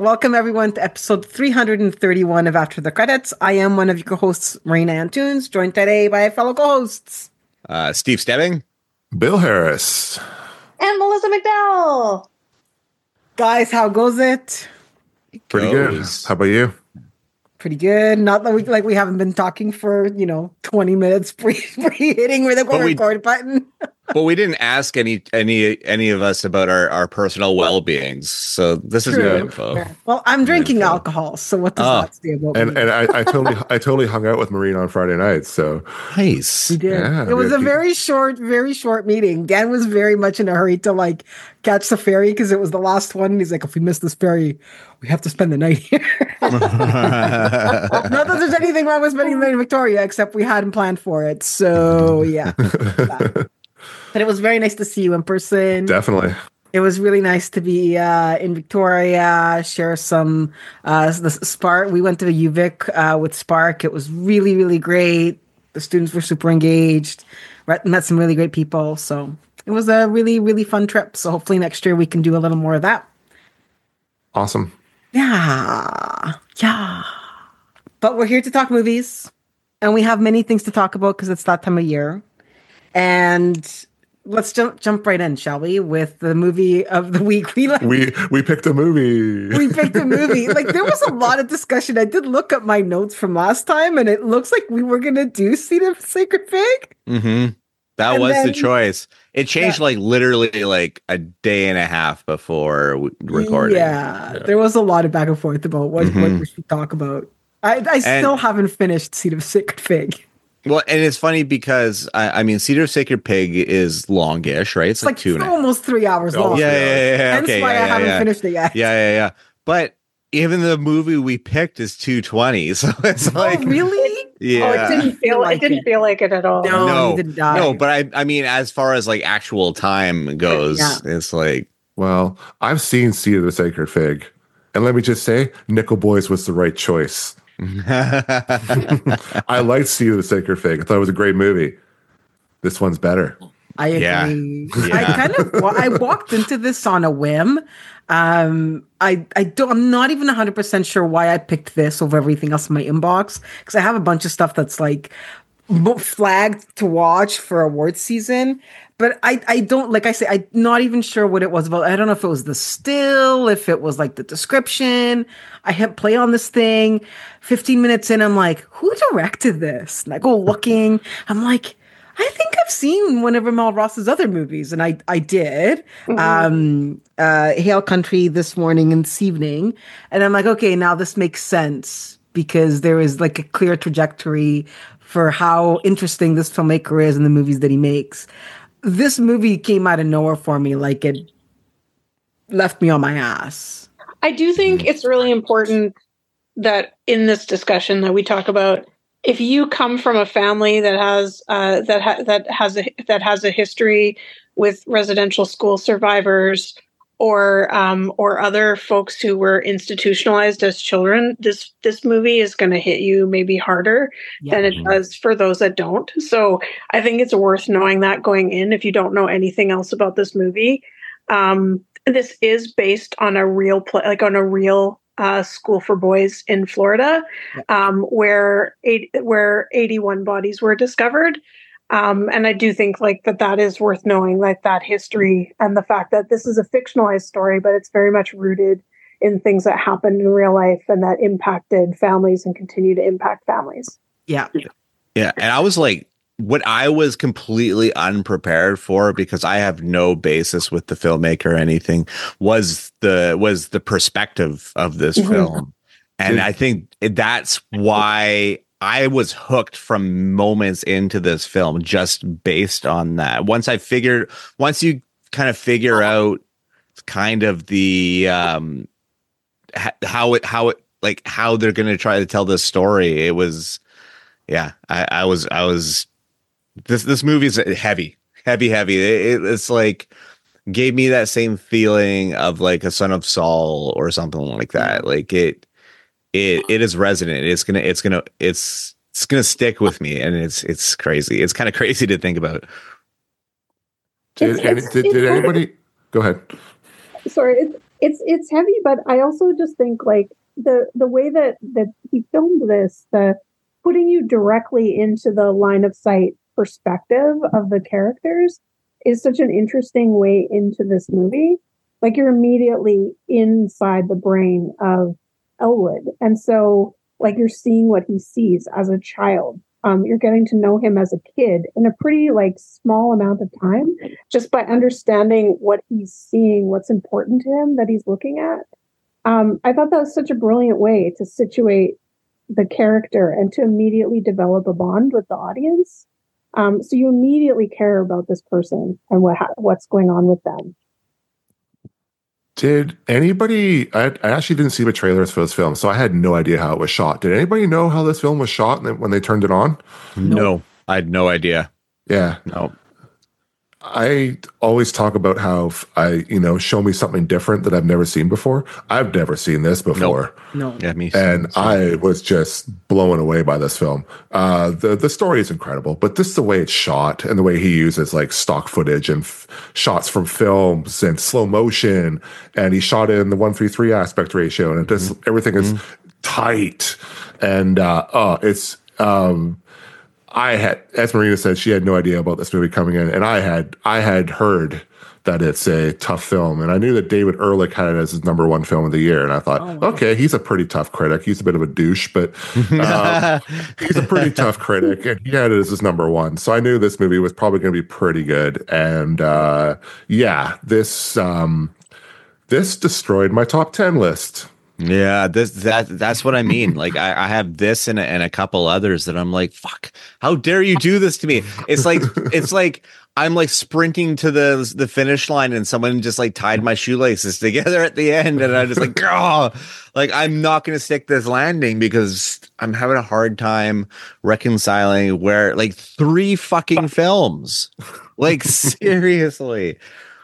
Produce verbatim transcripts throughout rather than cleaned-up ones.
Welcome everyone to episode three hundred thirty-one of After the Credits. I am one of your hosts, Marina Antunes, joined today by fellow co-hosts. Uh, Steve Stebbing. Bill Harris. And Melissa McDowell. Guys, how goes it? it Pretty goes. good. How about you? Pretty good. Not that we like we haven't been talking for, you know, twenty minutes pre pre hitting with the record button. But we didn't ask any any any of us about our, our personal well beings. So this is good info. Yeah. Well, I'm drinking info. alcohol, so what does oh. that say about and, me? And I, I totally I totally hung out with Marina on Friday night. So nice. We did. Yeah, it was a very short, very short meeting. Dan was very much in a hurry to like catch the ferry because it was the last one. And he's like, if we miss this ferry, we have to spend the night here. Not that there's anything wrong with spending the night in Victoria, except we hadn't planned for it. So yeah. But it was very nice to see you in person. Definitely. It was really nice to be uh, in Victoria, share some uh, the Spark. We went to the U Vic uh, with Spark. It was really, really great. The students were super engaged. Met some really great people. So it was a really, really fun trip. So hopefully next year we can do a little more of that. Awesome. Yeah. Yeah. But we're here to talk movies. And we have many things to talk about because it's that time of year. And let's jump jump right in, shall we? With the movie of the week. We like, we we picked a movie. We picked a movie. Like there was a lot of discussion. I did look up my notes from last time, and it looks like we were gonna do Seed of Sacred Fig. Mm-hmm. That and was then, the choice. It changed yeah. like literally like a day and a half before recording. Yeah, yeah. There was a lot of back and forth about what, mm-hmm. what we should talk about. I, I still and, haven't finished Seed of Sacred Fig. Well, and it's funny because I, I mean, Cedar of Sacred Pig is longish, right? It's, it's like, like two it's and almost three hours long. Yeah, yeah, yeah. yeah. Hence okay, why yeah, I yeah, haven't yeah. finished it yet. Yeah, yeah, yeah. But even the movie we picked is two twenty, so it's like, oh, really? Yeah. Oh, it didn't feel like it didn't it. feel like it at all. No, no, you didn't die. no. But I, I mean, as far as like actual time goes, yeah. it's like, well, I've seen Seed of the Sacred Fig, and let me just say, Nickel Boys was the right choice. I liked Seed of the Sacred Fig. I thought it was a great movie. This one's better. I agree. Yeah. Yeah. I kind of I walked into this on a whim. Um, I I don't. I'm not even one hundred percent sure why I picked this over everything else in my inbox because I have a bunch of stuff that's like flagged to watch for awards season. But I, I don't, like I say, I'm not even sure what it was about. I don't know if it was the still, if it was like the description. I hit play on this thing. fifteen minutes in, I'm like, who directed this? And I go looking. I'm like, I think I've seen one of Ramal Ross's other movies. And I, I did. Mm-hmm. Um, uh, Hail Country this morning and this evening. And I'm like, okay, now this makes sense because there is like a clear trajectory for how interesting this filmmaker is and the movies that he makes. This movie came out of nowhere for me. Like it left me on my ass. I do think it's really important that in this discussion that we talk about, if you come from a family that has uh, that ha- that has a that has a history with residential school survivors or um, or other folks who were institutionalized as children, this this movie is going to hit you maybe harder yeah. than it does for those that don't. So I think it's worth knowing that going in if you don't know anything else about this movie. Um, this is based on a real pl- like on a real uh, school for boys in Florida, yeah. um, where eight, where eighty-one bodies were discovered. Um, and I do think like that that is worth knowing, like that history and the fact that this is a fictionalized story, but it's very much rooted in things that happened in real life and that impacted families and continue to impact families. Yeah. Yeah. And I was like, what I was completely unprepared for, because I have no basis with the filmmaker or anything, was the was the perspective of this mm-hmm. film. And I think that's why I was hooked from moments into this film just based on that. Once I figured, once you kind of figure out kind of the um, how it how it like how they're going to try to tell this story, it was yeah. I, I was I was this this movie is heavy, heavy, heavy. It, it's like gave me that same feeling of like a Son of Saul or something like that. Like it. It it is resonant. It's gonna it's gonna it's it's gonna stick with me, and it's it's crazy. It's kind of crazy to think about. Did, it's, it's, did, did anybody go ahead? Sorry, it's, it's it's heavy, but I also just think like the the way that that he filmed this, the putting you directly into the line of sight perspective of the characters is such an interesting way into this movie. Like you're immediately inside the brain of Elwood, and so like you're seeing what he sees as a child. Um, you're getting to know him as a kid in a pretty like small amount of time, just by understanding what he's seeing, what's important to him that he's looking at. Um, I thought that was such a brilliant way to situate the character and to immediately develop a bond with the audience. Um, so you immediately care about this person and what ha- what's going on with them. Did anybody? I, I actually didn't see the trailers for this film, so I had no idea how it was shot. Did anybody know how this film was shot when they turned it on? No, I had no idea. Yeah, no. I always talk about how I, you know, show me something different that I've never seen before. I've never seen this before. No, no. Yeah, me. And so. I was just blown away by this film. Uh, the the story is incredible, but this the way it's shot and the way he uses like stock footage and f- shots from films and slow motion, and he shot it in the one three three aspect ratio, and it just mm-hmm. everything is mm-hmm. tight, and uh, oh, it's. Um, I had, as Marina said, she had no idea about this movie coming in, and I had, I had heard that it's a tough film, and I knew that David Ehrlich had it as his number one film of the year, and I thought, oh, wow. okay, he's a pretty tough critic. He's a bit of a douche, but um, he's a pretty tough critic, and he had it as his number one. So I knew this movie was probably going to be pretty good, and uh, yeah, this um, this destroyed my top ten list. Yeah, this that that's what I mean. Like I, I have this and a, and a couple others that I'm like, fuck, how dare you do this to me? It's like it's like I'm like sprinting to the the finish line and someone just like tied my shoelaces together at the end, and I'm just like, oh, like I'm not gonna stick this landing because I'm having a hard time reconciling where like three fucking films, like seriously,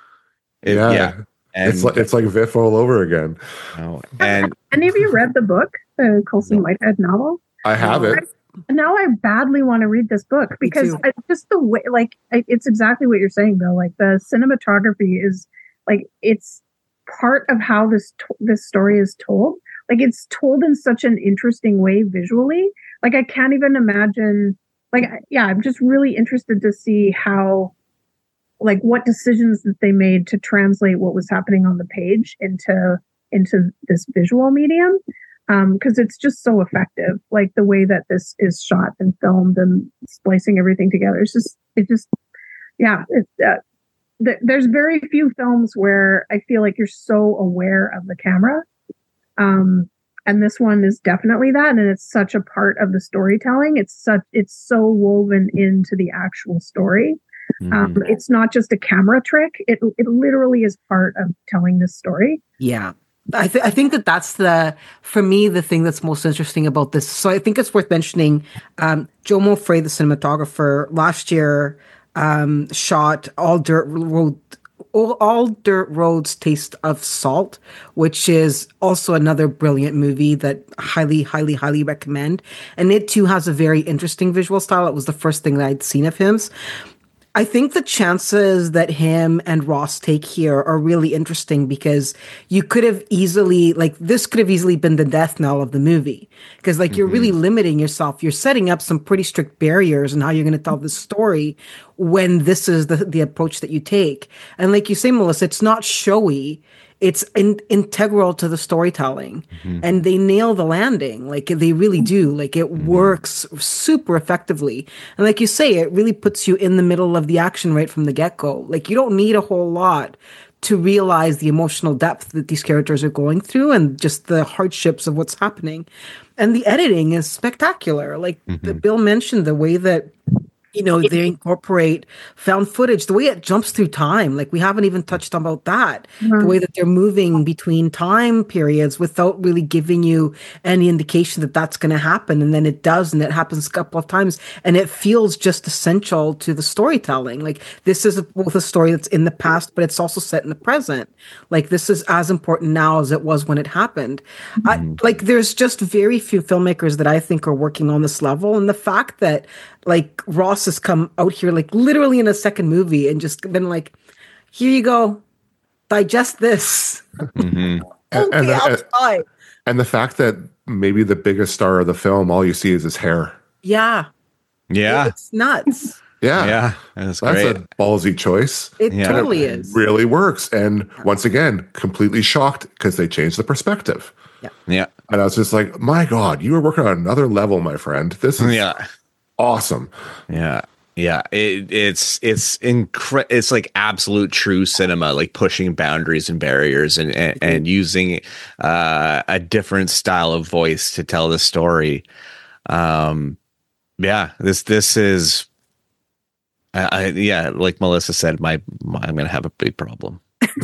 it, yeah. yeah. And it's like it's like Viff all over again. Oh, and any of you read the book, the Colson Whitehead novel? I have it. I, now I badly want to read this book because I, just the way, like, I, it's exactly what you're saying, though. Like the cinematography is like it's part of how this this story is told. Like it's told in such an interesting way visually. Like I can't even imagine. Like yeah, I'm just really interested to see how. Like what decisions that they made to translate what was happening on the page into into this visual medium, because um, it's just so effective. Like the way that this is shot and filmed and splicing everything together. It's just it just yeah. It, uh, th- there's very few films where I feel like you're so aware of the camera, um, and this one is definitely that. And it's such a part of the storytelling. It's such it's so woven into the actual story. Mm-hmm. Um, it's not just a camera trick. It it literally is part of telling this story. Yeah. I, th- I think that that's the, for me, the thing that's most interesting about this. So I think it's worth mentioning um, Joe Mulfray, the cinematographer, last year um, shot All Dirt Road, All, All Dirt Roads Taste of Salt, which is also another brilliant movie that highly, highly, highly recommend. And it too has a very interesting visual style. It was the first thing that I'd seen of his. I think the chances that him and Ross take here are really interesting because you could have easily, like, this could have easily been the death knell of the movie. Because, like, mm-hmm. you're really limiting yourself. You're setting up some pretty strict barriers in how you're going to tell the story when this is the, the approach that you take. And like you say, Melissa, it's not showy. It's in, integral to the storytelling, mm-hmm. and they nail the landing. Like they really do. Like it mm-hmm. works super effectively. And like you say, it really puts you in the middle of the action right from the get-go. Like you don't need a whole lot to realize the emotional depth that these characters are going through and just the hardships of what's happening. And the editing is spectacular. Like mm-hmm. the Bill mentioned, the way that, you know, they incorporate found footage, the way it jumps through time. Like we haven't even touched about that. Mm-hmm. The way that they're moving between time periods without really giving you any indication that that's going to happen. And then it does, and it happens a couple of times. And it feels just essential to the storytelling. Like this is both a story that's in the past, but it's also set in the present. Like this is as important now as it was when it happened. Mm-hmm. I, like there's just very few filmmakers that I think are working on this level. And the fact that like Ross has come out here like literally in a second movie and just been like, here you go. digest this. Mm-hmm. And, and, Okay, the, I'll and, try. and the fact that maybe the biggest star of the film, all you see is his hair. Yeah. Yeah. It's nuts. Yeah. Yeah. That's, That's great. a ballsy choice. It Yeah. totally And it is. really works. And once again, completely shocked because they changed the perspective. Yeah. And I was just like, my God, you were working on another level, my friend. This is Yeah. awesome. Yeah. Yeah. It, it's, it's incre- it's like absolute true cinema, like pushing boundaries and barriers and, and, and using uh, a different style of voice to tell the story. Um, yeah, this, this is, I, I yeah, like Melissa said, my, my I'm going to have a big problem.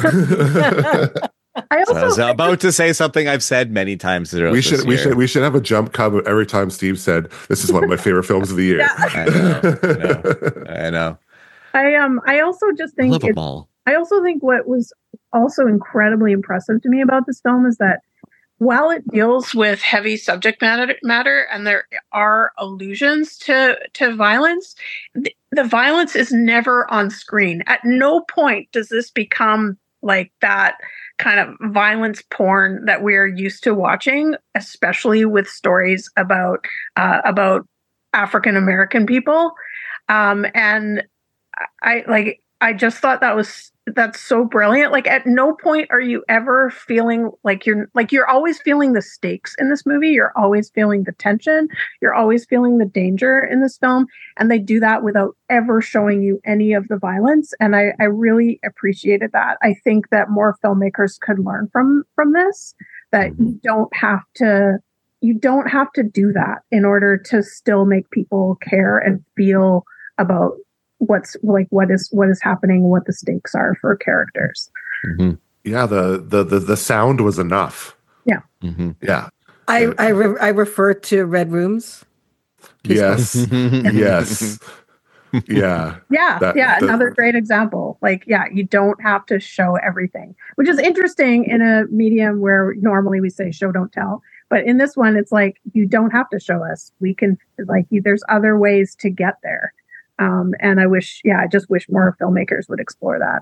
I So I was also about to say something I've said many times. throughout we this should we year. should we should have a jump cut every time Steve said this is one of my favorite films of the year. I know, I know, I know. I um I also just I think love them it's, all. I also think what was also incredibly impressive to me about this film is that while it deals with heavy subject matter, matter and there are allusions to to violence, the, the violence is never on screen. At no point does this become like that kind of violence porn that we're used to watching, especially with stories about uh, about African American people. Um, and I like I just thought that was that's so brilliant. Like at no point are you ever feeling like you're like you're always feeling the stakes in this movie. You're always feeling the tension. You're always feeling the danger in this film. And they do that without ever showing you any of the violence. And I, I really appreciated that. I think that more filmmakers could learn from from this, that you don't have to you don't have to do that in order to still make people care and feel about what's like what is what is happening, what the stakes are for characters. Mm-hmm. Yeah, the, the the the sound was enough. Yeah. Mm-hmm. Yeah. I I, re- I refer to Red Rooms. Yes. Yes. Yeah. Yeah, That- yeah, the- another great example. Like, yeah, you don't have to show everything, which is interesting in a medium where normally we say show, don't tell. But in this one, it's like, you don't have to show us. We can, like, you, there's other ways to get there. Um, and I wish, yeah, I just wish more filmmakers would explore that.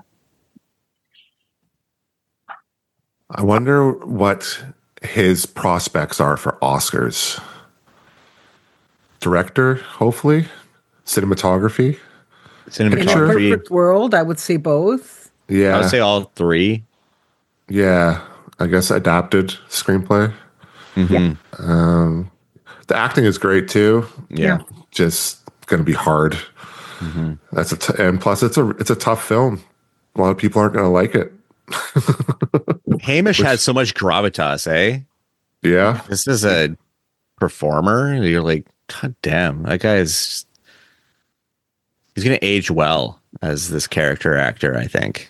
I wonder what his prospects are for Oscars. Director, hopefully. Cinematography. In a Cinematography. perfect world, I would say both. Yeah. I would say all three. Yeah. I guess adapted screenplay. Mm-hmm. Um, the acting is great too. Yeah. Just going to be hard. Mm-hmm. That's a t- and plus it's a it's a tough film. A lot of people aren't going to like it. Hamish has so much gravitas, eh? Yeah. This is a performer. You're like, God damn, that guy is. He's going to age well as this character actor, I think.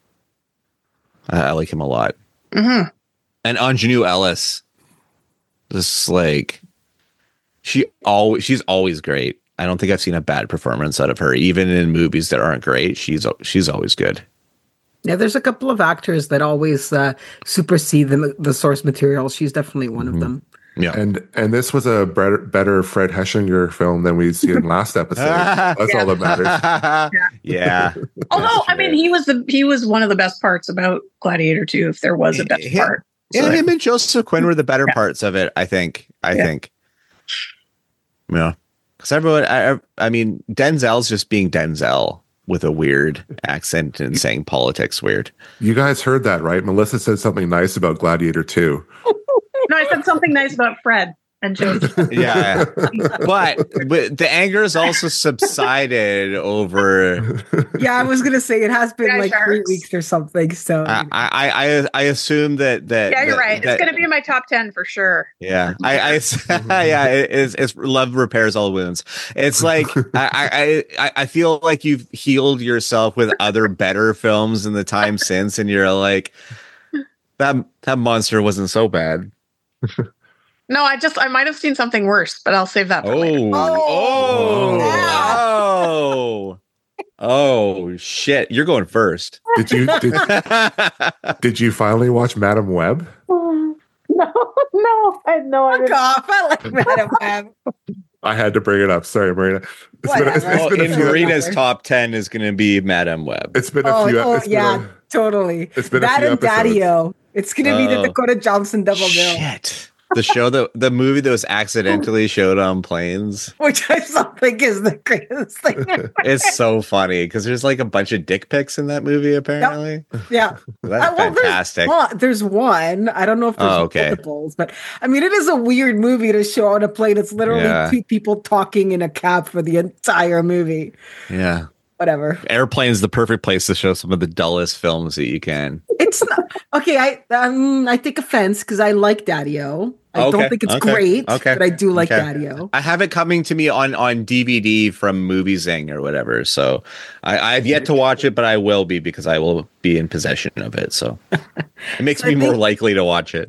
I, I like him a lot. Mm-hmm. And Anjanou Ellis, just like she always, she's always great. I don't think I've seen a bad performance out of her, even in movies that aren't great. She's she's always good. Yeah, there's a couple of actors that always uh, supersede the the source material. She's definitely one Mm-hmm. of them. Yeah, And and this was a better, better Fred Heschinger film than we see in last episode. That's all that matters. yeah. Although, That's I mean, true. he was the he was one of the best parts about Gladiator two, if there was a best Yeah. part. Yeah, So- him and Joseph Quinn were the better Yeah. parts of it. I think. I Yeah. think. Yeah, because everyone. I, I mean, Denzel's just being Denzel with a weird accent and saying politics weird. You guys heard that, right? Melissa said something nice about Gladiator two. No, I said something nice about Fred and Joseph. Yeah, but but the anger has also subsided over. Yeah, I was gonna say it has been Yeah, like it three hurts. weeks or something. So I I I, I assume that that Yeah, you're that- right. that- It's going to be in my top ten for sure. Yeah, I, I yeah, it is. It's love repairs all wounds. It's like I, I, I, I feel like you've healed yourself with other better films in the time since, and you're like, that that monster wasn't so bad. No, I just I might have seen something worse, but I'll save that for later. oh, oh, oh, oh, shit! You're going first. Did you did, did you finally watch Madam Web? No, no, I had no fuck idea. off. I like Madam Web. I had to bring it up. Sorry, Marina. It's been, it's, it's well, been a in few. Marina's top ten is going to be Madame Web. It's been a oh, few. oh it's been yeah, a, totally. It's been that a few and episodes. Daddy-O. It's going to be the Oh. Dakota Johnson double bill. Shit. The show that the movie that was accidentally showed on planes, which I still think is the greatest thing. It's so funny because there's like a bunch of dick pics in that movie. Apparently, yep. Yeah, that's uh, well, fantastic. There's one, there's one. I don't know if there's oh, okay. multiples, but I mean, it is a weird movie to show on a plane. It's literally yeah. two people talking in a cab for the entire movie. Yeah. Whatever. Airplane is the perfect place to show some of the dullest films that you can. It's not, okay. I um I take offense because I like Daddy-O. I okay, don't think it's okay, great, okay, but I do like okay. Daddy-O. I have it coming to me on on D V D from Moviezing or whatever. So I, I've yet to watch it, but I will be because I will be in possession of it. So it makes so me think, more likely to watch it.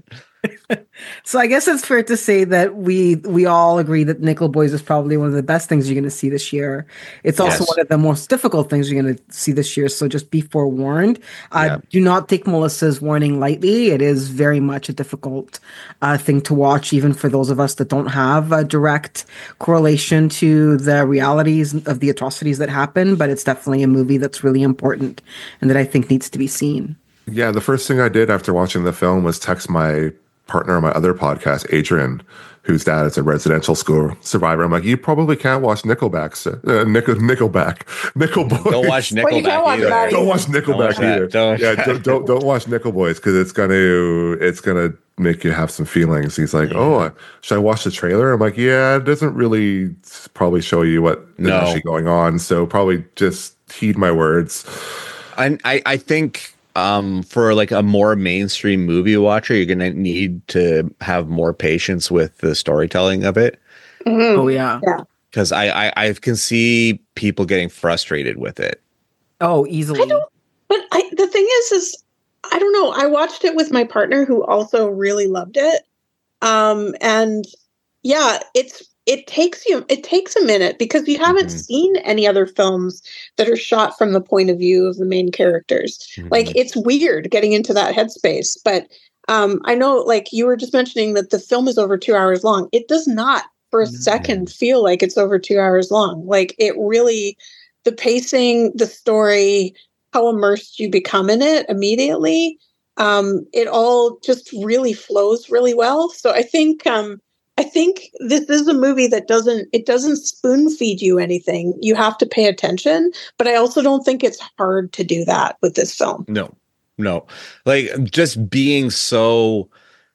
So I guess it's fair to say that we we all agree that Nickel Boys is probably one of the best things you're going to see this year. It's also yes. one of the most difficult things you're going to see this year. So just be forewarned. Uh, yeah. Do not take Melissa's warning lightly. It is very much a difficult uh, thing to watch, even for those of us that don't have a direct correlation to the realities of the atrocities that happen. But it's definitely a movie that's really important and that I think needs to be seen. Yeah, the first thing I did after watching the film was text my partner on my other podcast, Adrian, whose dad is a residential school survivor. I'm like, you probably can't watch Nickelback, uh, Nickel, Nickelback, Nickel Boys. Don't watch Nickelback well, you can't watch either. that Don't watch Nickelback don't watch either. Don't. Yeah, don't, don't don't watch Nickel Boys because it's gonna it's gonna make you have some feelings. He's like, yeah. oh, should I watch the trailer? I'm like, yeah, it doesn't really probably show you what is no. actually going on. So probably just heed my words. I I, I think. Um, for like a more mainstream movie watcher, you're going to need to have more patience with the storytelling of it. Mm-hmm. Oh, yeah. Yeah. Because I, I, I can see people getting frustrated with it. Oh, easily. I don't, but I, the thing is, is I don't know. I watched it with my partner who also really loved it. Um, and yeah, it's, it takes you, it takes a minute because you haven't mm-hmm. seen any other films that are shot from the point of view of the main characters. Mm-hmm. Like, it's weird getting into that headspace, but um, I know, like you were just mentioning that the film is over two hours long. It does not for a mm-hmm. second feel like it's over two hours long. Like, it really, the pacing, the story, how immersed you become in it immediately. Um, it all just really flows really well. So I think, um, I think this is a movie that doesn't, it doesn't spoon feed you anything. You have to pay attention, but I also don't think it's hard to do that with this film. No, no. Like, just being so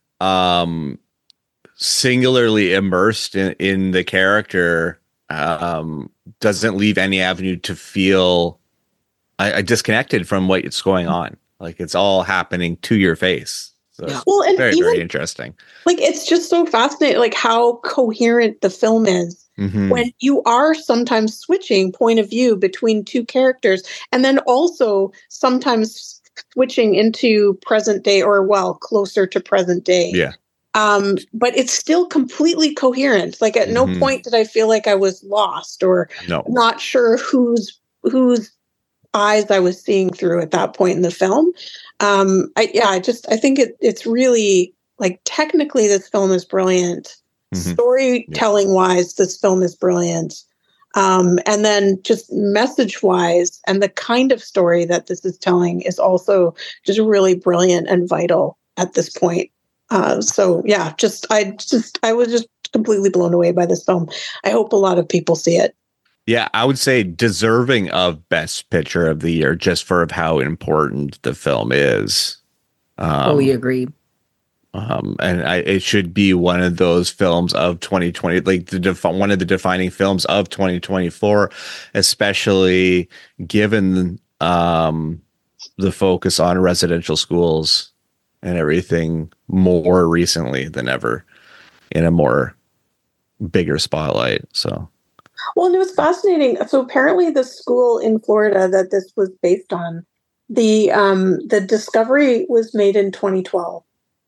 um, singularly immersed in, in the character um, doesn't leave any avenue to feel I, I disconnected from what's going on. Like, it's all happening to your face. So yeah. Well, and very, even, very interesting. Like, it's just so fascinating, like how coherent the film is mm-hmm. when you are sometimes switching point of view between two characters, and then also sometimes switching into present day or, well, closer to present day. Yeah. Um, but it's still completely coherent. Like, at mm-hmm. no point did I feel like I was lost or no. not sure whose whose eyes I was seeing through at that point in the film. Um, I, yeah, I just, I think it, it's really, like, technically this film is brilliant. Mm-hmm. Storytelling yeah. wise, this film is brilliant. Um, and then just message wise and the kind of story that this is telling is also just really brilliant and vital at this point. Uh, so yeah, just, I just, I was just completely blown away by this film. I hope a lot of people see it. Yeah, I would say deserving of Best Picture of the Year just for how important the film is. Um, Fully agree. Um, and I, it should be one of those films of twenty twenty, like the def- one of the defining films of twenty twenty-four, especially given um, the focus on residential schools and everything more recently than ever in a more bigger spotlight. So. Well, and it was fascinating. So apparently the school in Florida that this was based on, the um, the discovery was made in twenty twelve.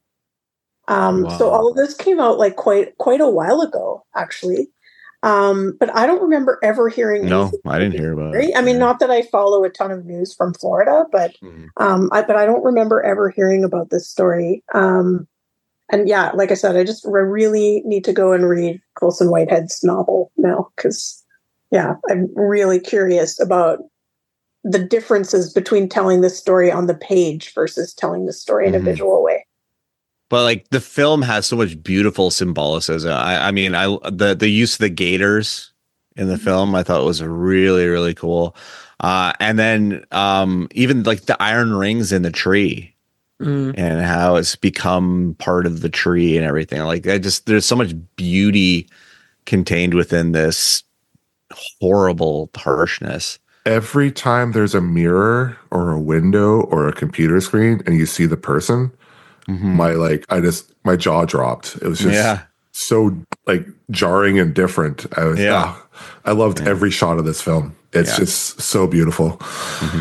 Um, wow. So all of this came out like quite quite a while ago, actually. Um, but I don't remember ever hearing. No, I didn't hear about it. I mean, yeah. not that I follow a ton of news from Florida, but mm. um, I, but I don't remember ever hearing about this story. Um, and yeah, like I said, I just re- really need to go and read Colson Whitehead's novel now because, yeah, I'm really curious about the differences between telling this story on the page versus telling the story in a Mhm. visual way. But like the film has so much beautiful symbolicism. I, I mean, I the the use of the gators in the film I thought was really really cool. Uh, and then um, even like the iron rings in the tree Mm. and how it's become part of the tree and everything. Like I just there's so much beauty contained within this horrible harshness. Every time there's a mirror or a window or a computer screen and you see the person, Mhm. my like I just my jaw dropped. It was just Yeah. so like jarring and different. I was Yeah. ah, I loved Yeah. every shot of this film. It's Yeah. just so beautiful. Mm-hmm.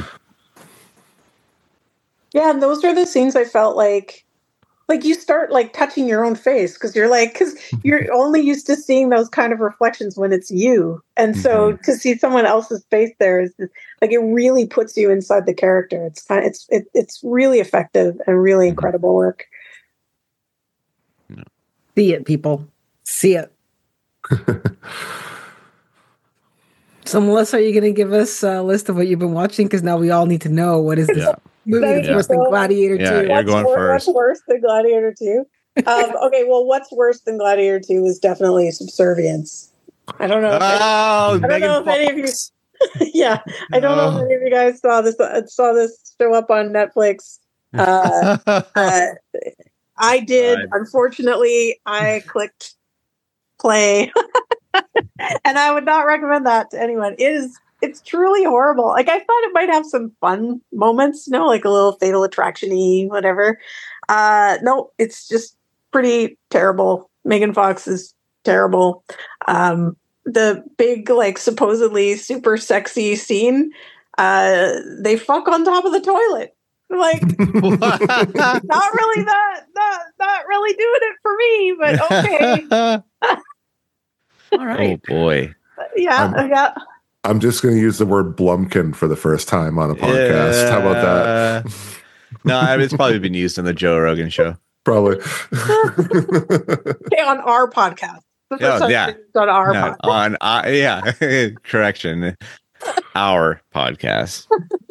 Yeah, and those are the scenes I felt like, like you start like touching your own face because you're like, because you're only used to seeing those kind of reflections when it's you, and so Mhm. to see someone else's face there is like it really puts you inside the character. It's kind, of, it's it, it's really effective and really incredible work. See it, people. See it. So, Melissa, are you going to give us a list of what you've been watching? Because now we all need to know what is this Yeah. movie that's Yeah. worse than Gladiator Yeah, two. you're What's, going wor- first. what's worse than Gladiator two? Um, okay, well, what's worse than Gladiator two is definitely Subservience. I don't know. If any, Oh, I don't know if any of you. Fox. yeah, I don't know if No. any of you guys saw this. uh, Saw this show up on Netflix. Uh, uh, I did. God. Unfortunately, I clicked play, and I would not recommend that to anyone. It is. It's truly horrible. Like I thought it might have some fun moments, you know, like a little Fatal Attraction-y, whatever. Uh, no, it's just pretty terrible. Megan Fox is terrible. Um, the big, like, supposedly super sexy scene, uh, they fuck on top of the toilet. Like, not really that, not, not really doing it for me, but okay. All right. Oh boy. Yeah, I'm- yeah. I'm just going to use the word Blumpkin for the first time on a podcast. How about that? Yeah. No, I mean, it's probably been used on the Joe Rogan show. Probably. Okay, on our podcast. The Yeah, first time yeah. it's on our No, podcast. on uh, yeah, correction, our podcast.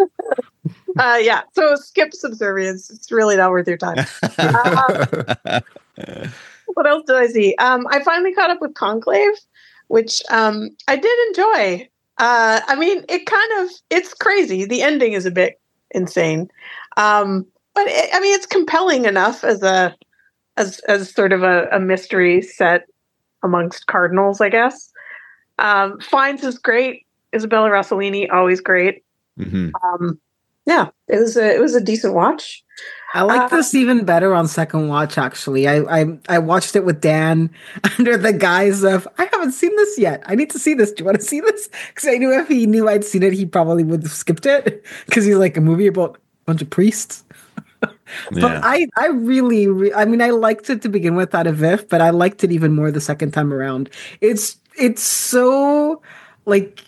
Uh, yeah, so skip Subservience. It's really not worth your time. Uh, what else did I see? Um, I finally caught up with Conclave, which um, I did enjoy. Uh, I mean, it kind of, it's crazy. The ending is a bit insane. Um, but it, I mean, it's compelling enough as a, as, as sort of a, a mystery set amongst cardinals, I guess. Um, Fiennes is great. Isabella Rossellini, always great. Mhm. Um, yeah, it was a, it was a decent watch. I like Uh, this even better on second watch. Actually, I, I I watched it with Dan under the guise of I haven't seen this yet. I need to see this. Do you want to see this? Because I knew if he knew I'd seen it, he probably would have skipped it because he's like a movie about a bunch of priests. But Yeah. I I really re- I mean I liked it to begin with out of V I F, but I liked it even more the second time around. It's it's so like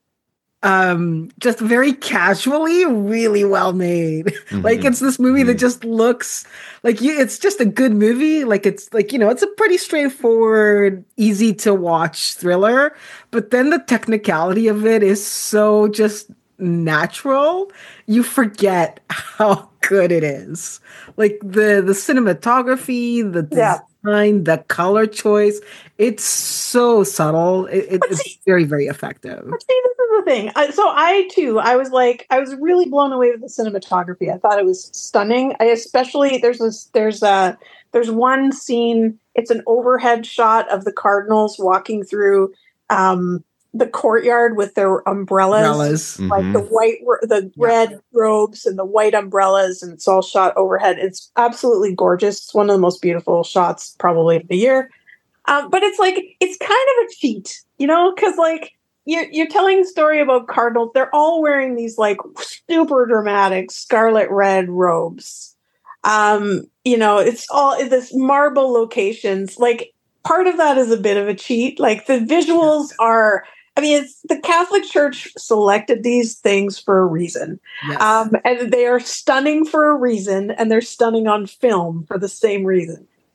um just very casually really well made. Like Mhm. it's this movie that Mhm. just looks like you it's just a good movie. Like it's like, you know, it's a pretty straightforward, easy to watch thriller, but then the technicality of it is so just natural. You forget how good it is. Like the the cinematography, the Yeah. design, the color choice, it's so subtle. It, it, But it's see- very, very effective. But see, this is the thing. I, so I too, I was like, I was really blown away with the cinematography. I thought it was stunning. I especially there's this, there's a, there's one scene. It's an overhead shot of the Cardinals walking through um, the courtyard with their umbrellas, Umbrellas. like the Mhm. white, ro- the Yeah. red robes and the white umbrellas, and it's all shot overhead. It's absolutely gorgeous. It's one of the most beautiful shots probably of the year. Um, but it's like it's kind of a cheat, you know, because like you're you're telling a story about cardinals. They're all wearing these like super dramatic scarlet red robes. Um, you know, it's all this marble locations. Like part of that is a bit of a cheat. Like the visuals are. I mean, it's the Catholic Church selected these things for a reason. Yes. Um, and they are stunning for a reason, and they're stunning on film for the same reason.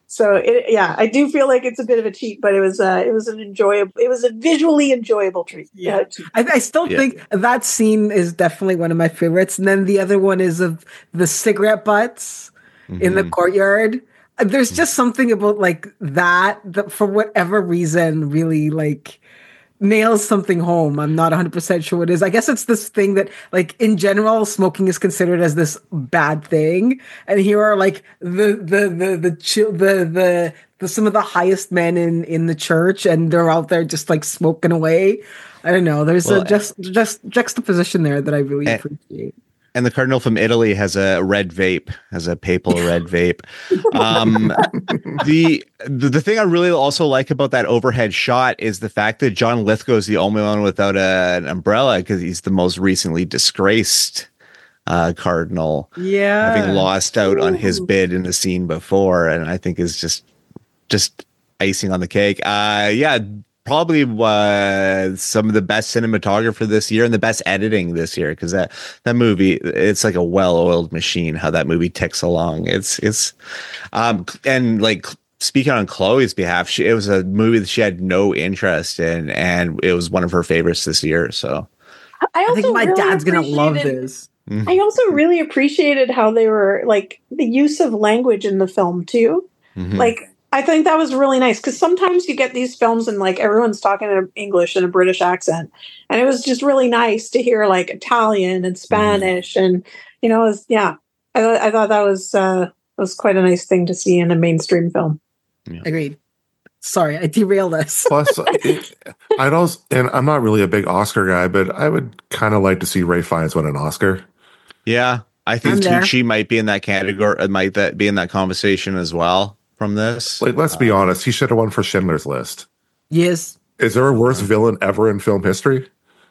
So it, yeah, I do feel like it's a bit of a cheat, but it was uh, it was an enjoyable, it was a visually enjoyable treat. Yeah, I, I still yeah. think that scene is definitely one of my favorites. And then the other one is of the cigarette butts mm-hmm. in the courtyard. There's just something about like that that for whatever reason really like nails something home. I'm not one hundred percent sure what it is. I guess it's this thing that like in general smoking is considered as this bad thing, and here are like the the the the chill the the, the some of the highest men in in the church, and they're out there just like smoking away. I don't know. There's well, a just just juxtaposition there that I really and, appreciate. And the cardinal from Italy has a red vape, has a papal red vape. Um, the, the the thing I really also like about that overhead shot is the fact that John Lithgow is the only one without a, an umbrella because he's the most recently disgraced uh, cardinal. Yeah, having lost out Ooh. on his bid in the scene before, and I think is just just icing on the cake. Uh, yeah. Probably uh, some of the best cinematographer this year and the best editing this year because that that movie, it's like a well-oiled machine how that movie ticks along. It's it's um and like speaking on Chloe's behalf, she, it was a movie that she had no interest in, and it was one of her favorites this year. So I, also I think my really dad's gonna love this. I also really appreciated how they were like the use of language in the film too, mm-hmm. like. I think that was really nice because sometimes you get these films and like everyone's talking in English and a British accent. And it was just really nice to hear like Italian and Spanish. Mm. And, you know, it was, yeah, I, th- I thought that was, uh, was quite a nice thing to see in a mainstream film. Yeah. Agreed. Sorry, I derailed us. Plus, it, I'd also, and I'm not really a big Oscar guy, but I would kind of like to see Ralph Fiennes win an Oscar. Yeah, I think Tucci might be in that category, might that be in that conversation as well. From this, like, let's be uh, honest, he should have won for Schindler's List. Yes. Is there a worse villain ever in film history?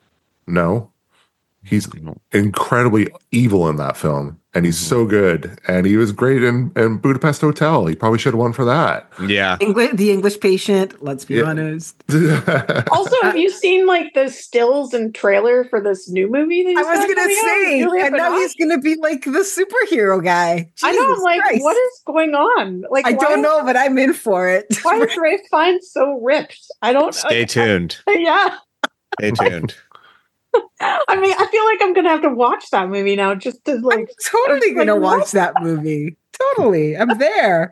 No. He's incredibly evil in that film, and he's so good. And he was great in, in Budapest Hotel. He probably should have won for that. Yeah. English, the English Patient, let's be yeah. honest. Also, have you seen like the stills and trailer for this new movie? That I was going to say, and now he's going to be like the superhero guy. Jesus I know, I'm like, Christ. What is going on? Like, I don't know, but I'm in for it. Why is Ralph Fiennes so ripped? I don't Stay tuned. I, yeah. Stay tuned. I mean, I feel like I'm gonna have to watch that movie now just to like. I'm totally gonna like, watch that movie. Totally, I'm there.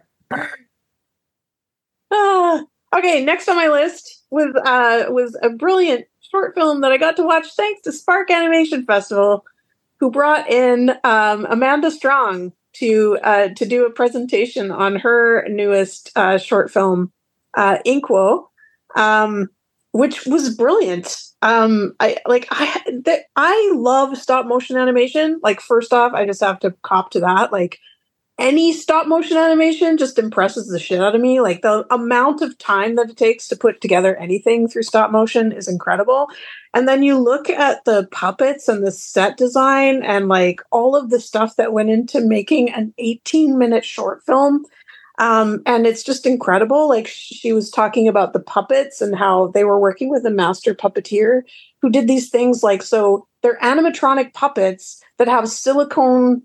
Uh, okay, next on my list was uh was a brilliant short film that I got to watch thanks to Spark Animation Festival, who brought in um, Amanda Strong to uh, to do a presentation on her newest uh, short film, uh, Inkwell, um, which was brilliant. Um, I like I th- I love stop motion animation. Like, first off, I just have to cop to that. Like, any stop motion animation just impresses the shit out of me. Like, the amount of time that it takes to put together anything through stop motion is incredible. And then you look at the puppets and the set design and like all of the stuff that went into making an eighteen minute short film. Um, and it's just incredible. Like, she was talking about the puppets and how they were working with a master puppeteer who did these things like, so they're animatronic puppets that have silicone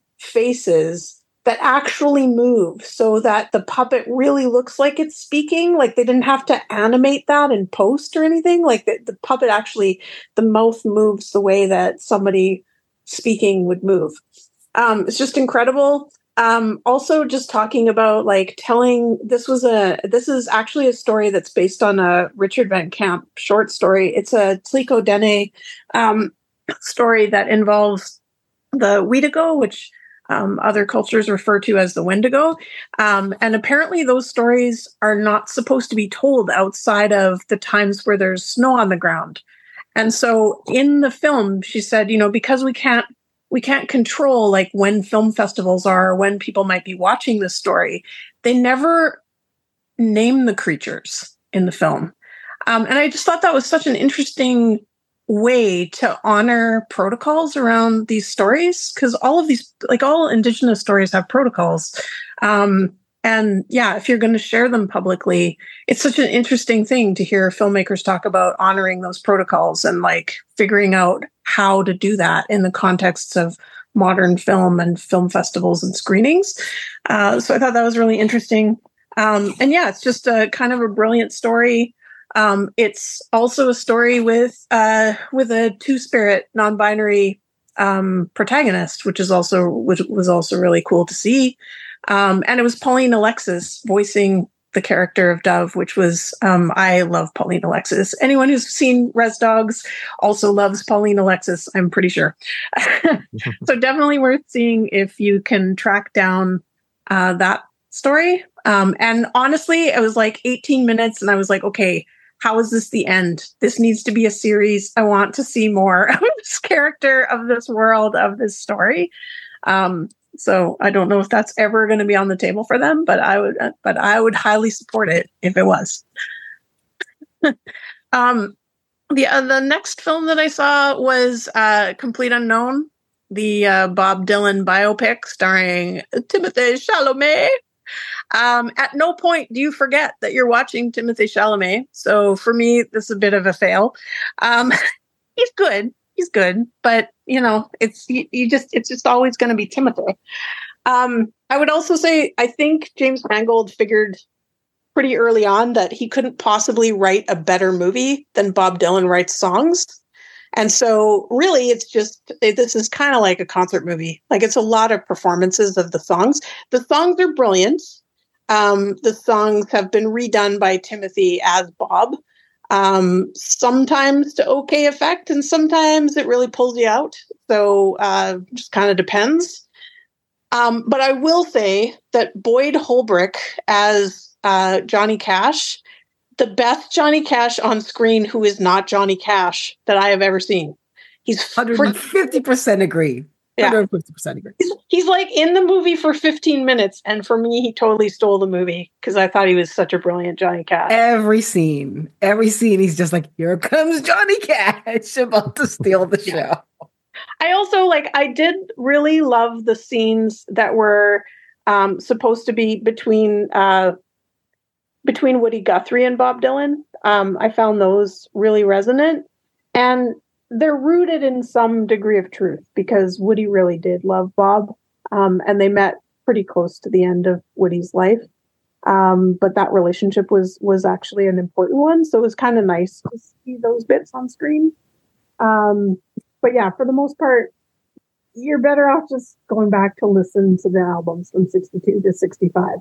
faces that actually move so that the puppet really looks like it's speaking. Like, they didn't have to animate that in post or anything. Like, the, the puppet actually, the mouth moves the way that somebody speaking would move. Um, it's just incredible. Um, also just talking about like telling, this was a, this is actually a story that's based on a Richard Van Camp short story. It's a Tliko Dene, um, story that involves the Wendigo, which, um, other cultures refer to as the Wendigo. Um, and apparently those stories are not supposed to be told outside of the times where there's snow on the ground. And so in the film, she said, you know, because we can't, we can't control like when film festivals are, or when people might be watching this story. They never name the creatures in the film. Um, and I just thought that was such an interesting way to honor protocols around these stories. Cause all of these, like all Indigenous stories have protocols. Um, and yeah, if you're going to share them publicly, it's such an interesting thing to hear filmmakers talk about honoring those protocols and like figuring out how to do that in the context of modern film and film festivals and screenings. Uh, so I thought that was really interesting. Um, and yeah, it's just a kind of a brilliant story. Um, it's also a story with uh, with a two-spirit, non-binary um, protagonist, which is also which was also really cool to see. Um, and it was Pauline Alexis voicing the character of Dove, which was um, I love Pauline Alexis. Anyone who's seen Res Dogs also loves Pauline Alexis, I'm pretty sure. So definitely worth seeing if you can track down uh, that story. Um, and honestly, it was like eighteen minutes, and I was like, okay, how is this the end? This needs to be a series. I want to see more of this character, of this world, of this story. Um, so I don't know if that's ever going to be on the table for them, but I would, but I would highly support it if it was. um, the uh, the next film that I saw was uh, Complete Unknown, the uh, Bob Dylan biopic starring Timothée Chalamet. Um, at no point do you forget that you're watching Timothée Chalamet. So for me, this is a bit of a fail. Um, he's good. He's good. But, you know, it's you, you just it's just always going to be Timothée. Um, I would also say I think James Mangold figured pretty early on that he couldn't possibly write a better movie than Bob Dylan writes songs. And so really, it's just, it, this is kind of like a concert movie. Like, it's a lot of performances of the songs. The songs are brilliant. Um, the songs have been redone by Timothy as Bob, um, sometimes to okay effect, and sometimes it really pulls you out. So uh, just kind of depends. Um, but I will say that Boyd Holbrook as uh, Johnny Cash, the best Johnny Cash on screen who is not Johnny Cash that I have ever seen. He's one hundred fifty percent agree. Yeah. one hundred fifty percent agree. He's, he's like in the movie for fifteen minutes. And for me, he totally stole the movie because I thought he was such a brilliant Johnny Cash. Every scene, every scene, he's just like, here comes Johnny Cash about to steal the show. I also like, I did really love the scenes that were um, supposed to be between uh, between Woody Guthrie and Bob Dylan. Um, I found those really resonant, and they're rooted in some degree of truth because Woody really did love Bob, um, and they met pretty close to the end of Woody's life. Um, but that relationship was was actually an important one, so it was kind of nice to see those bits on screen. Um, but yeah, for the most part, you're better off just going back to listen to the albums from sixty-two to sixty-five.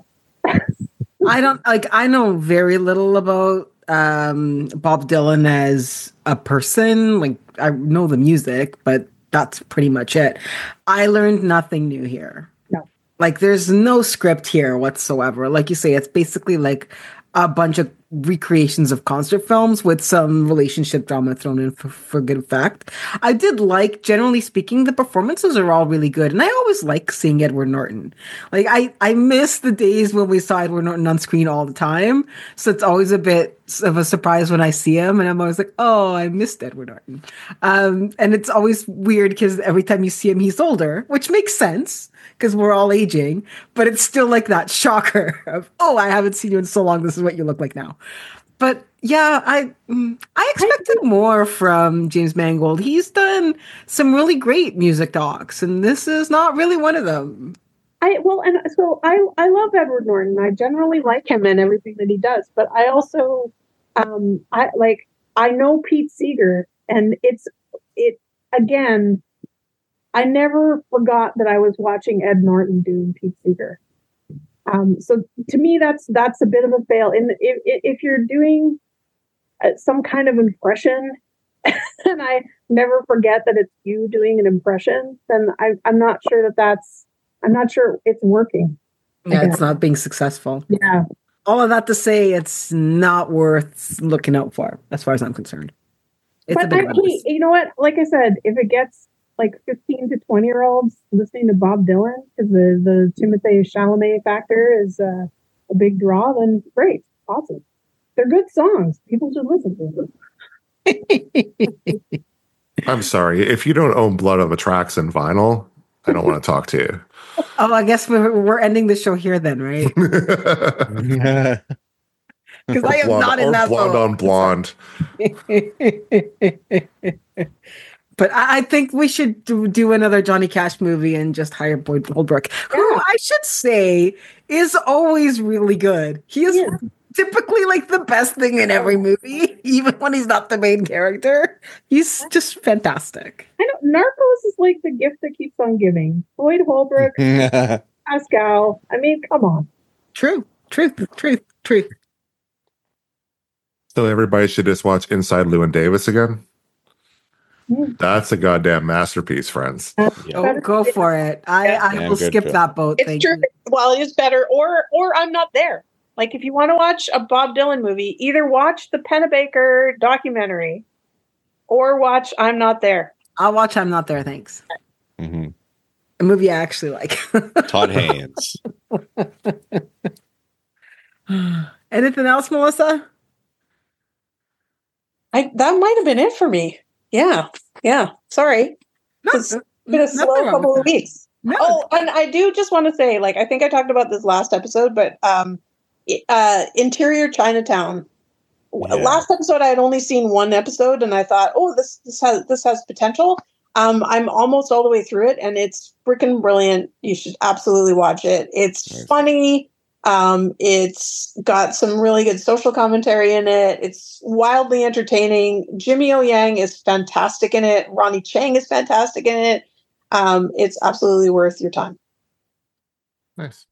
I don't like, I know very little about um, Bob Dylan as a person. Like, I know the music, but that's pretty much it. I learned nothing new here. No. Like, there's no script here whatsoever. Like you say, it's basically like a bunch of recreations of concert films with some relationship drama thrown in for, for good effect. I did like, generally speaking, the performances are all really good. And I always like seeing Edward Norton. Like, I, I miss the days when we saw Edward Norton on screen all the time. So it's always a bit of a surprise when I see him. And I'm always like, oh, I missed Edward Norton. Um, and it's always weird because every time you see him, he's older, which makes sense because we're all aging. But it's still like that shocker of, oh, I haven't seen you in so long. This is what you look like now. But yeah, I I expected more from James Mangold. He's done some really great music docs, and this is not really one of them. I well, and so I I love Edward Norton. I generally like him and everything that he does. But I also um I like I know Pete Seeger, and it's it again. I never forgot that I was watching Ed Norton doing Pete Seeger. Um, so to me, that's that's a bit of a fail. And if, if you're doing uh, some kind of impression, and I never forget that it's you doing an impression, then I, I'm not sure that that's, I'm not sure it's working. Yeah, it's not being successful. Yeah. All of that to say, it's not worth looking out for, as far as I'm concerned. It's but a bit I, hey, you know what? Like I said, if it gets like fifteen to twenty year olds listening to Bob Dylan because the, the Timothée Chalamet factor is uh, a big draw, then great. Awesome. They're good songs. People should listen to them. I'm sorry. If you don't own Blood on the Tracks and vinyl, I don't want to talk to you. Oh, I guess we're, we're ending the show here then, right? Because I am blonde, not in that blonde on blonde. But I, I think we should do, do another Johnny Cash movie and just hire Boyd Holbrook, who Yeah. I should say is always really good. He is Yeah. typically like the best thing in every movie, even when he's not the main character. He's just fantastic. I know Narcos is like the gift that keeps on giving. Boyd Holbrook, Pascal. I mean, come on. True, truth, truth, truth. So everybody should just watch Inside Llewyn Davis again. Mm. That's a goddamn masterpiece, friends. Oh, go for it. I, I Yeah, will good skip film. that boat. It's Thank true. you. Well, it is better, or or I'm not there. Like if you want to watch a Bob Dylan movie, either watch the Pennebaker documentary, or watch I'm Not There. I'll watch I'm Not There, thanks. hmm A movie I actually like. Todd Haynes. Anything else, Melissa? I that might have been it for me. Yeah, yeah. Sorry, No, it's been a nothing slow wrong couple with of that. weeks. No. Oh, and I do just want to say, like, I think I talked about this last episode, but um, uh, Interior Chinatown. Yeah. Last episode, I had only seen one episode, and I thought, oh, this this has this has potential. Um, I'm almost all the way through it, and it's freaking brilliant. You should absolutely watch it. It's Nice. funny. Um, it's got some really good social commentary in it. It's wildly entertaining. Jimmy O Yang is fantastic in it. Ronnie Chang is fantastic in it. Um, it's absolutely worth your time. Nice.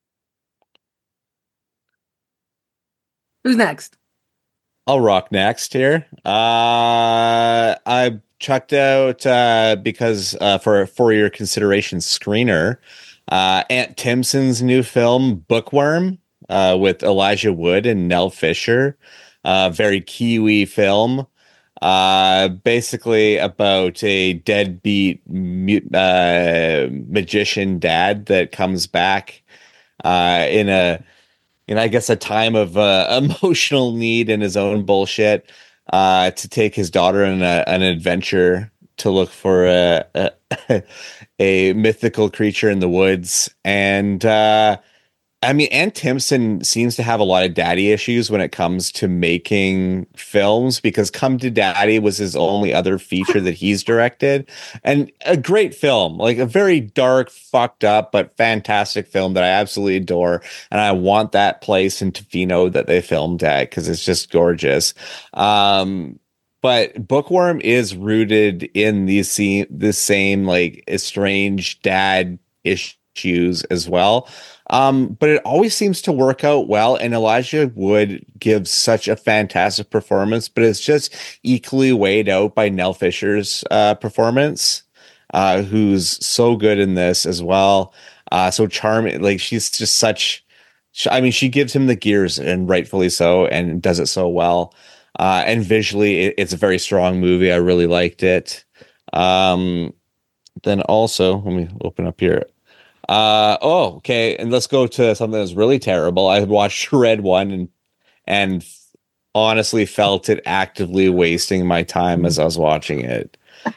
Who's next? I'll rock next here. Uh, I chucked out uh, because uh, for for your consideration screener, uh, Aunt Timpson's new film Bookworm uh, with Elijah Wood and Nell Fisher. Uh, very Kiwi film. Uh, basically about a deadbeat mu- uh, magician dad that comes back uh, in a in I guess a time of uh, emotional need and his own bullshit uh, to take his daughter on a, an adventure to look for a, a a mythical creature in the woods. And uh, I mean, Aunt Timpson seems to have a lot of daddy issues when it comes to making films, because Come to Daddy was his only other feature that he's directed. And a great film, like a very dark, fucked up, but fantastic film that I absolutely adore. And I want that place in Tofino that they filmed at because it's just gorgeous. Um, but Bookworm is rooted in these se- this same like estranged dad issues as well. Um, but it always seems to work out well, and Elijah Wood gives such a fantastic performance, but it's just equally weighed out by Nell Fisher's uh, performance, uh, who's so good in this as well. Uh, so charming, like she's just such. I mean, she gives him the gears, and rightfully so, and does it so well. Uh, and visually, it, it's a very strong movie. I really liked it. Um, then also, let me open up here. Uh oh, okay, and let's go to something that's really terrible. I watched Red One and and honestly felt it actively wasting my time as I was watching it.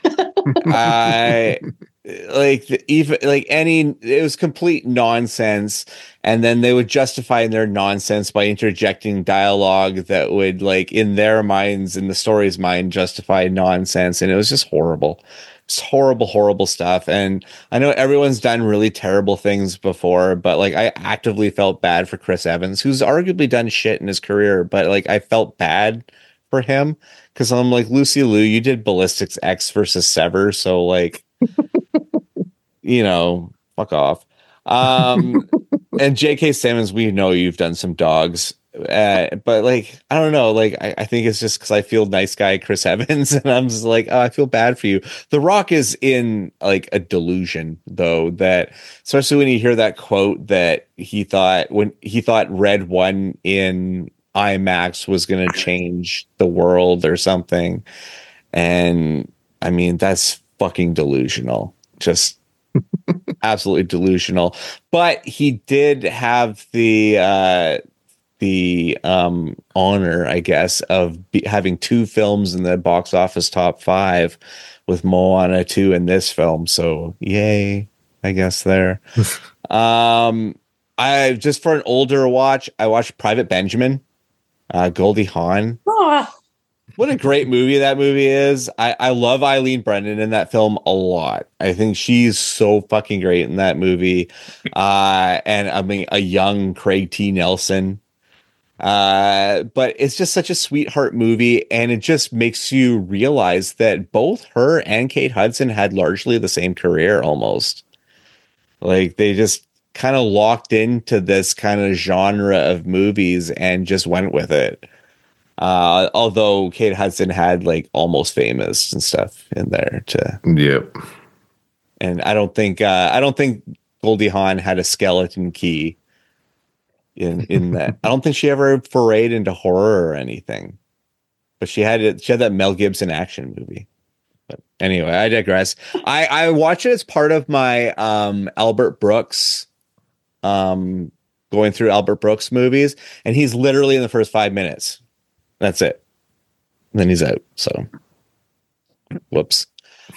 I like the, even like any it was complete nonsense, and then they would justify their nonsense by interjecting dialogue that would, like, in their minds, in the story's mind, justify nonsense, and it was just horrible. It's horrible, horrible stuff. And I know everyone's done really terrible things before, but like I actively felt bad for Chris Evans, who's arguably done shit in his career, but like I felt bad for him because I'm like, Lucy Liu, you did Ballistics X versus Sever, so like, you know, fuck off. Um, and J K. Simmons, we know you've done some dogs. Uh, but like, I don't know, like I, I think it's just because I feel nice guy Chris Evans, and I'm just like, oh, I feel bad for you. The Rock is in like a delusion, though, that especially when you hear that quote that he thought when he thought Red One in IMAX was going to change the world or something. And I mean, that's fucking delusional. Just absolutely delusional. But he did have the uh the um honor, I guess, of be- having two films in the box office top five, with Moana two and this film. So yay, I guess there. um I just for an older watch, I watched Private Benjamin, uh Goldie Hawn. Oh, What a great movie that movie is. I, I love Eileen Brennan in that film a lot. I think she's so fucking great in that movie. Uh, and I mean, a young Craig T. Nelson. Uh, but it's just such a sweetheart movie. And it just makes you realize that both her and Kate Hudson had largely the same career almost. Like they just kind of locked into this kind of genre of movies and just went with it. Uh, although Kate Hudson had like Almost Famous and stuff in there too. Yep. And I don't think uh, I don't think Goldie Hawn had a skeleton key in in that. I don't think she ever forayed into horror or anything. But she had it. She had that Mel Gibson action movie. But anyway, I digress. I I watch it as part of my um, Albert Brooks, um, going through Albert Brooks movies, and he's literally in the first five minutes. That's it. And then he's out. So, whoops.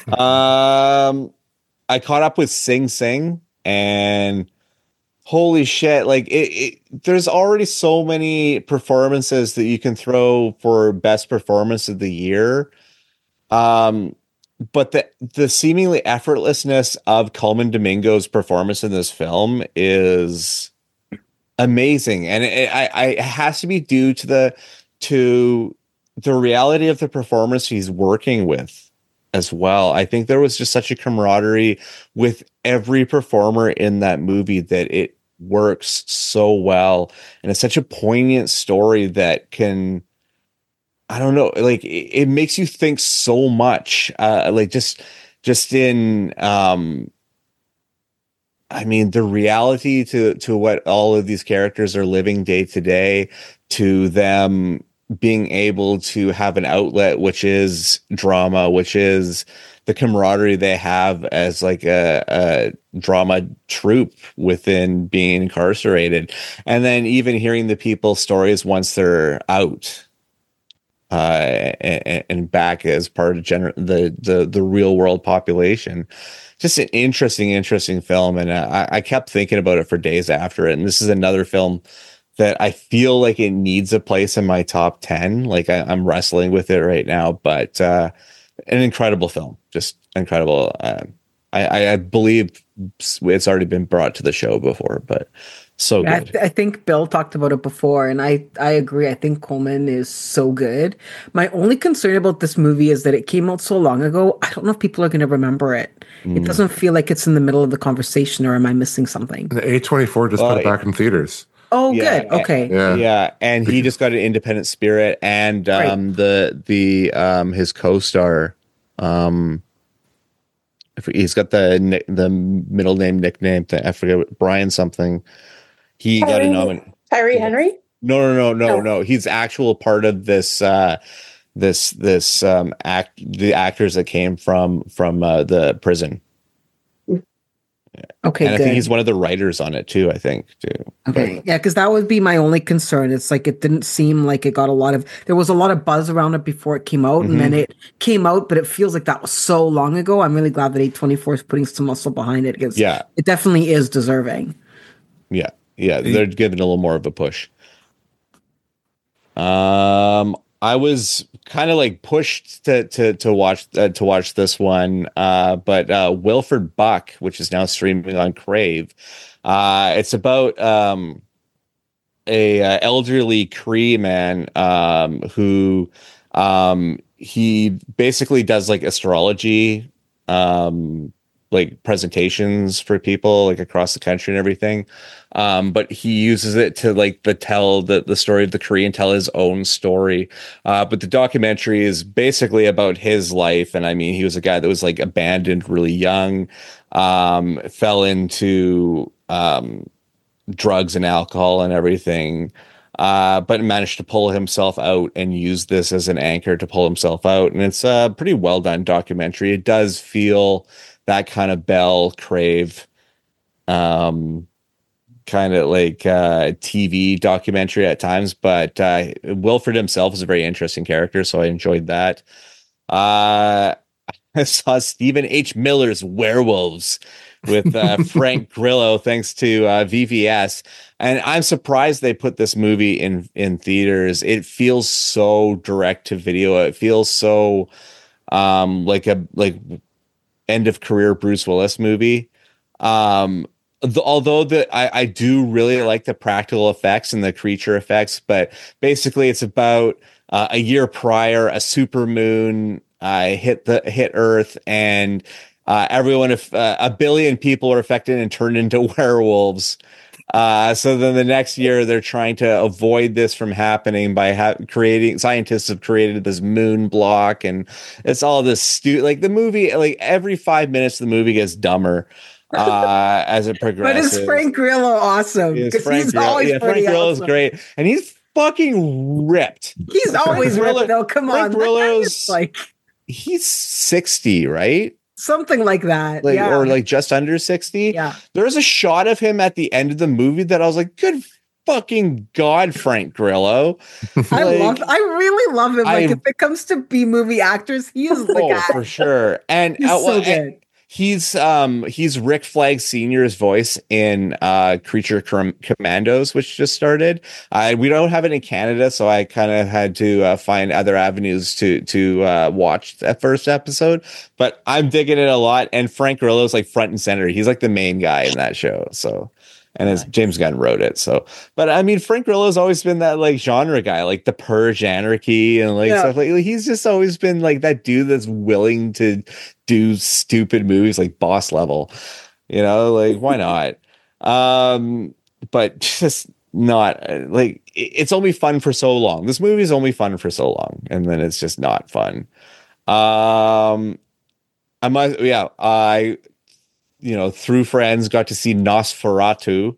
Um, I caught up with Sing Sing, and holy shit! Like it, it, there's already so many performances that you can throw for best performance of the year. Um, but the the seemingly effortlessness of Colman Domingo's performance in this film is amazing, and it, I, I, it has to be due to the to the reality of the performance he's working with as well. I think there was just such a camaraderie with every performer in that movie that it works so well. And it's such a poignant story that can, I don't know, like it, it makes you think so much, uh, like just, just in, um, I mean, the reality to, to what all of these characters are living day to day, to them being able to have an outlet, which is drama, which is the camaraderie they have as like a, a drama troupe within being incarcerated. And then even hearing the people's stories once they're out, uh, and, and back as part of gener- the, the, the real world population. Just an interesting, interesting film. And I, I kept thinking about it for days after it. And this is another film that I feel like it needs a place in my top ten. Like I, I'm wrestling with it right now, but uh, an incredible film, just incredible. Uh, I, I believe it's already been brought to the show before, but so I, good. th- I think Bill talked about it before, and I, I agree. I think Colman is so good. My only concern about this movie is that it came out so long ago. I don't know if people are going to remember it. Mm. It doesn't feel like it's in the middle of the conversation, or am I missing something? The A twenty-four just well, put it back in theaters. Oh, yeah, good. Okay. Yeah. yeah. And he just got an Independent Spirit, and um, right. the the um, his co-star, um, he's got the the middle name nickname. I forget, Brian something. He Tyree, got a nomination. Tyree Henry? No, no, no, no, no, no. He's actual part of this uh, this this um, act. The actors that came from from uh, the prison. Okay, and I good. think he's one of the writers on it too. I think too. Okay, but, yeah, because that would be my only concern. It's like it didn't seem like it got a lot of. There was a lot of buzz around it before it came out, mm-hmm. and then it came out, but it feels like that was so long ago. I'm really glad that A twenty-four is putting some muscle behind it because yeah, it definitely is deserving. Yeah, yeah, they're giving a little more of a push. Um. I was kind of like pushed to to to watch uh, to watch this one, uh, but uh, Wilfred Buck, which is now streaming on Crave, uh, it's about um, a uh, elderly Cree man um, who um, he basically does like astrology, um, like presentations for people like across the country and everything. Um, but he uses it to like the tell the, the story of the Cree and tell his own story. Uh, but the documentary is basically about his life. And I mean, he was a guy that was like abandoned really young, um, fell into um, drugs and alcohol and everything, uh, but managed to pull himself out and use this as an anchor to pull himself out. And it's a pretty well done documentary. It does feel that kind of Bell Crave, um, kind of like uh T V documentary at times, but uh Wilfred himself is a very interesting character, so I enjoyed that. uh I saw Stephen H. Miller's Werewolves, with uh, Frank Grillo, thanks to uh, V V S. And I'm surprised they put this movie in in theaters. It feels so direct to video. It feels so um, like a like end of career Bruce Willis movie. Um, the, although the I, I do really like the practical effects and the creature effects, but basically it's about uh, a year prior, a supermoon uh, hit the hit Earth, and uh, everyone, if uh, a billion people are affected and turned into werewolves. Uh, so then the next year they're trying to avoid this from happening by ha- creating scientists have created this moon block, and it's all this stu- like the movie, like every five minutes the movie gets dumber uh, as it progresses. But is Frank Grillo awesome? Is Frank he's Grillo, always yeah, Frank Grillo is awesome. great, and he's fucking ripped. He's always Grillo, ripped though. Come Frank on, Grillo's like he's sixty, right? Something like that, like yeah. or like just under sixty. Yeah, there's a shot of him at the end of the movie that I was like, good fucking god, Frank Grillo. I like, love I really love him. Like I, if it comes to B movie actors, he is the oh guy for sure. And he's uh, so well, good. and he's um he's Rick Flag Senior's voice in uh Creature Com- Commandos, which just started. Uh, we don't have it in Canada, so I kind of had to uh, find other avenues to to uh, watch that first episode. But I'm digging it a lot, and Frank Grillo's like front and center. He's like the main guy in that show. So, and as James Gunn wrote it. So, but I mean, Frank Grillo's always been that like genre guy, like the Purge, Anarchy, and like yeah. stuff like. He's just always been like that dude that's willing to do stupid movies like Boss Level, you know, like why not? Um, but just not like it's only fun for so long. This movie is only fun for so long, and then it's just not fun. Um, I must, yeah, I, you know, through friends got to see Nosferatu,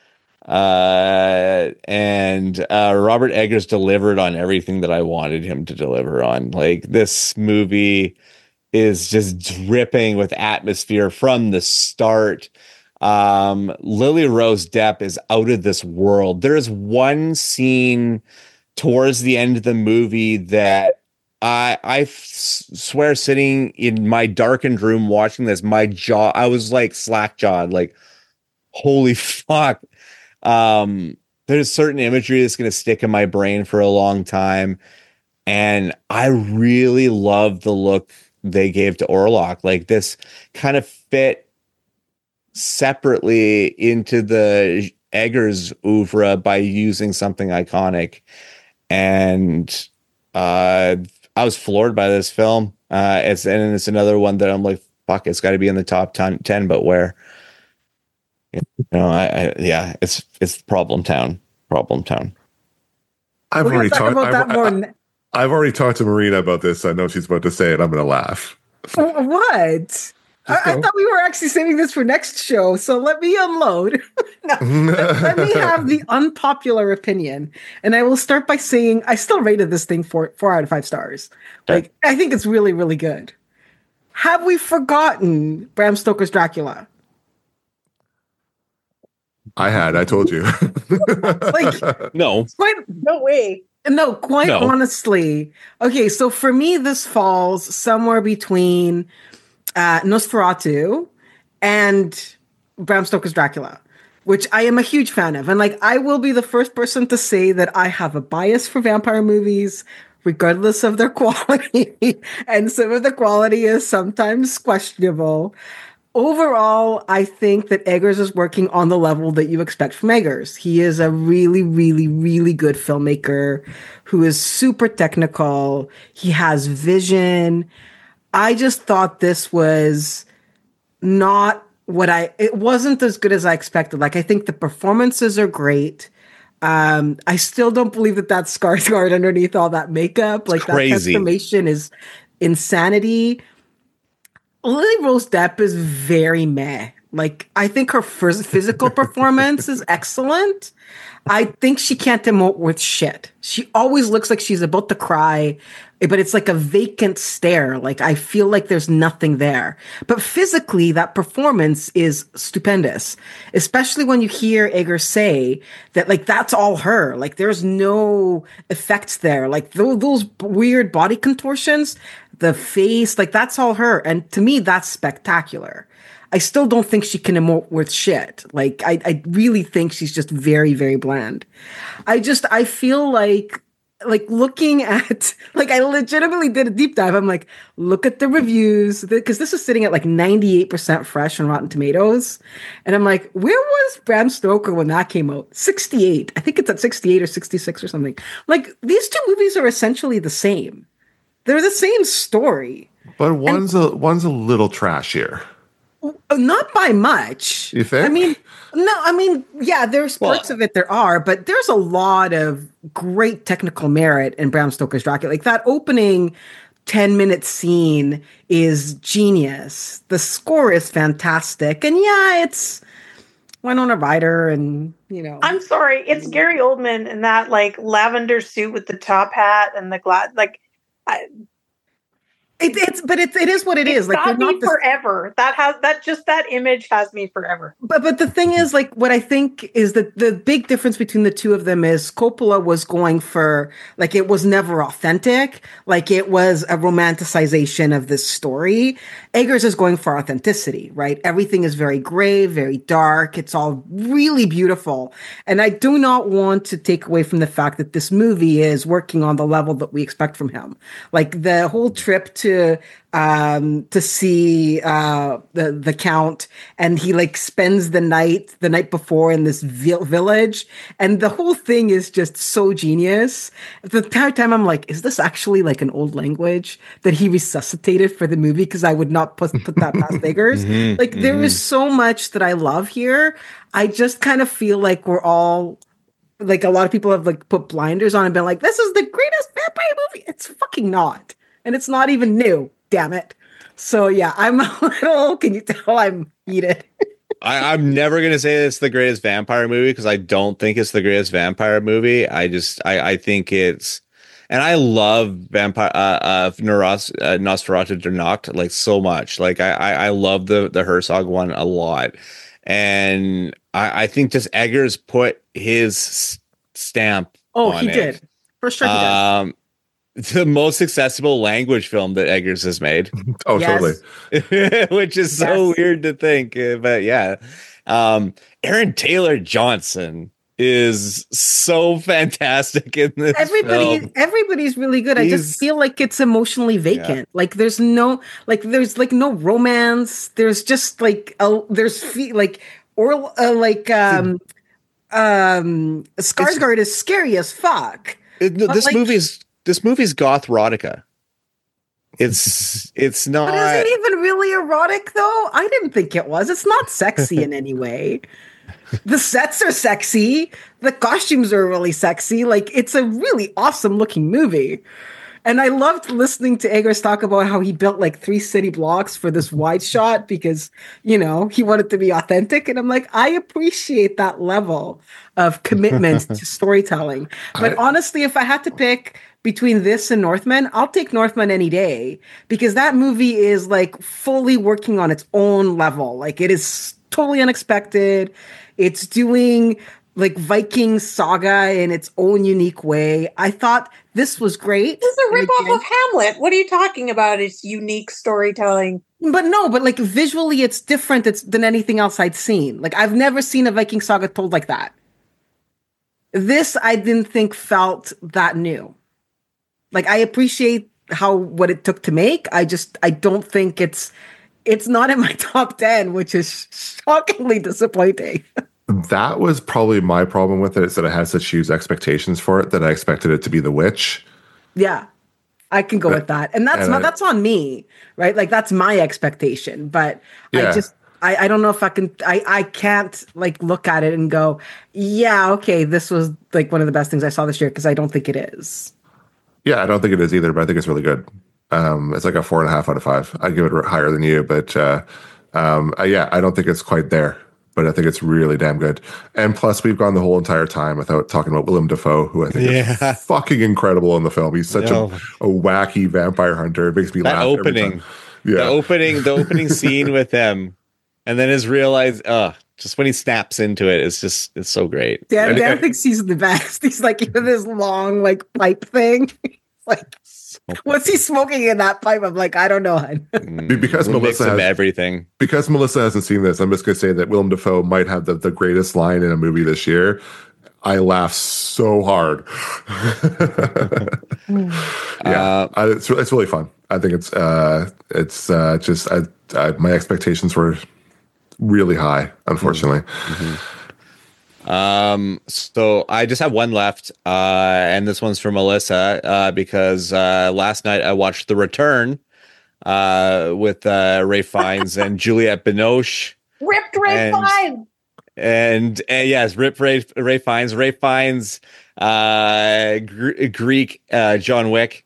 uh, and uh, Robert Eggers delivered on everything that I wanted him to deliver on. Like this movie is just dripping with atmosphere from the start. Um, Lily Rose Depp is out of this world. There's one scene towards the end of the movie that I I f- swear sitting in my darkened room watching this, my jaw, I was like slack jawed, like, holy fuck. Um, there's certain imagery that's going to stick in my brain for a long time. And I really love the look they gave to Orlok. Like this kind of fit separately into the Eggers oeuvre by using something iconic. And uh, I was floored by this film. Uh, it's and it's another one that I'm like, fuck, it's got to be in the top ten, ten, but where? You know, I, I yeah, it's it's problem town, problem town. I've We're already talk talked about that I've, more. I, n- I've already talked to Marina about this. I know she's about to say it. I'm going to laugh. What? I, I thought we were actually saving this for next show, so let me unload. No, let, let me have the unpopular opinion, and I will start by saying I still rated this thing for four out of five stars. Like okay. I think it's really, really good. Have we forgotten Bram Stoker's Dracula? I had. I told you. like no, quite no way. No, quite no. honestly. Okay, so for me, this falls somewhere between uh, Nosferatu and Bram Stoker's Dracula, which I am a huge fan of. And like, I will be the first person to say that I have a bias for vampire movies, regardless of their quality. And some of the quality is sometimes questionable. Overall, I think that Eggers is working on the level that you expect from Eggers. He is a really, really, really good filmmaker who is super technical. He has vision. I just thought this was not what I, it wasn't as good as I expected. Like, I think the performances are great. Um, I still don't believe that that's Skarsgård underneath all that makeup. Like, that transformation is insanity. Lily Rose Depp is very meh. Like, I think her first physical performance is excellent. I think she can't emote with shit. She always looks like she's about to cry, but it's like a vacant stare. Like, I feel like there's nothing there. But physically, that performance is stupendous, especially when you hear Eggers say that, like, that's all her. Like, there's no effects there. Like, th- those weird body contortions, the face, like, that's all her. And to me, that's spectacular. I still don't think she can emote worth shit. Like, I, I really think she's just very, very bland. I just, I feel like, like looking at, like I legitimately did a deep dive. I'm like, look at the reviews, because this is sitting at like ninety-eight percent fresh on Rotten Tomatoes. And I'm like, where was Bram Stoker when that came out? sixty-eight. I think it's at sixty-eight or sixty-six or something. Like, these two movies are essentially the same. They're the same story. But one's and, a one's a little trashier. Not by much. You think? I mean, no, I mean, yeah, there's parts well, of it there are, but there's a lot of great technical merit in Bram Stoker's Dracula. Like that opening ten minute scene is genius. The score is fantastic. And yeah, it's Winona Ryder and, you know. I'm sorry, it's Gary Oldman in that like lavender suit with the top hat and the glass, like, I, It, it's but it, it is what it it's is. Like got me the, forever. That has that just that image has me forever. But but the thing is, like, what I think is that the big difference between the two of them is Coppola was going for like it was never authentic, like it was a romanticization of this story. Eggers is going for authenticity, right? Everything is very gray, very dark. It's all really beautiful, and I do not want to take away from the fact that this movie is working on the level that we expect from him. Like the whole trip to to um to see uh the the Count, and he like spends the night the night before in this vi- village, and the whole thing is just so genius. At the entire time I'm like, is this actually like an old language that he resuscitated for the movie? Because I would not put, put that past Eggers. Mm-hmm, like there mm-hmm. is so much that I love here. I just kind of feel like we're all like, a lot of people have like put blinders on and been like, this is the greatest vampire movie. It's fucking not. And it's not even new, damn it. So yeah, I'm a little, can you tell I'm heated? I, I'm never going to say it's the greatest vampire movie because I don't think it's the greatest vampire movie. I just, I, I think it's, and I love vampire, uh, uh, Noros, uh Nosferatu der Nacht like so much. Like I, I, I love the, the Herzog one a lot. And I, I think just Eggers put his stamp Oh, on he it. did. For sure he um, did. The most accessible language film that Eggers has made. Oh, yes. Totally. Which is so yes. weird to think. But yeah. Um, Aaron Taylor Johnson is so fantastic in this Everybody, film. Everybody's really good. He's, I just feel like it's emotionally vacant. Yeah. Like there's no, like there's like no romance. There's just like, a, there's fe- like, or uh, like, um, um, Skarsgård is scary as fuck. It, no, this like, movie's, This movie's goth erotica. It's it's not. But is it even really erotic though? I didn't think it was. It's not sexy in any way. The sets are sexy. The costumes are really sexy. Like it's a really awesome looking movie. And I loved listening to Eggers talk about how he built like three city blocks for this wide shot because, you know, he wanted to be authentic. And I'm like, I appreciate that level of commitment to storytelling. But I, honestly, if I had to pick between this and Northman, I'll take Northman any day because that movie is like fully working on its own level. Like it is totally unexpected. It's doing like Viking saga in its own unique way. I thought this was great. This is a ripoff of Hamlet. What are you talking about? It's unique storytelling. But no, but like visually it's different it's, than anything else I'd seen. Like I've never seen a Viking saga told like that. This I didn't think felt that new. Like I appreciate how what it took to make. I just I don't think it's it's not in my top ten, which is shockingly disappointing. That was probably my problem with it, is that I had such huge expectations for it that I expected it to be The Witch. Yeah, I can go but, with that. And that's and not, I, that's on me, right? Like that's my expectation. But yeah. I just, I, I don't know if I can, I, I can't like look at it and go, yeah, okay, this was like one of the best things I saw this year, because I don't think it is. Yeah, I don't think it is either, but I think it's really good. Um, it's like a four and a half out of five. I'd give it higher than you, but uh, um, uh, yeah, I don't think it's quite there. But I think it's really damn good. And plus, we've gone the whole entire time without talking about Willem Dafoe, who I think yeah. is fucking incredible in the film. He's such no. a, a wacky vampire hunter. It makes me that laugh. Opening, yeah. The opening, the opening scene with him, and then his realized, uh, just when he snaps into it, it's just it's so great. Dan, Dan thinks he's the best. He's like with his long like pipe thing. like What's he smoking in that pipe? I'm like, I don't know. Be- because We'll mix Melissa of has- everything. Because Melissa hasn't seen this, I'm just going to say that Willem Dafoe might have the, the greatest line in a movie this year. I laugh so hard. yeah, Uh, I, it's it's really fun. I think it's uh, it's uh, just I, I, my expectations were really high, unfortunately. Um, so I just have one left, uh, and this one's for Melissa, uh, because uh, last night I watched The Return, uh, with uh, Ray Fiennes and Juliette Binoche, Ripped Ray And- Fiennes. and, and yes, Rip Ray Ray Fiennes, Ray Fiennes, uh, Gr- Greek, uh, John Wick.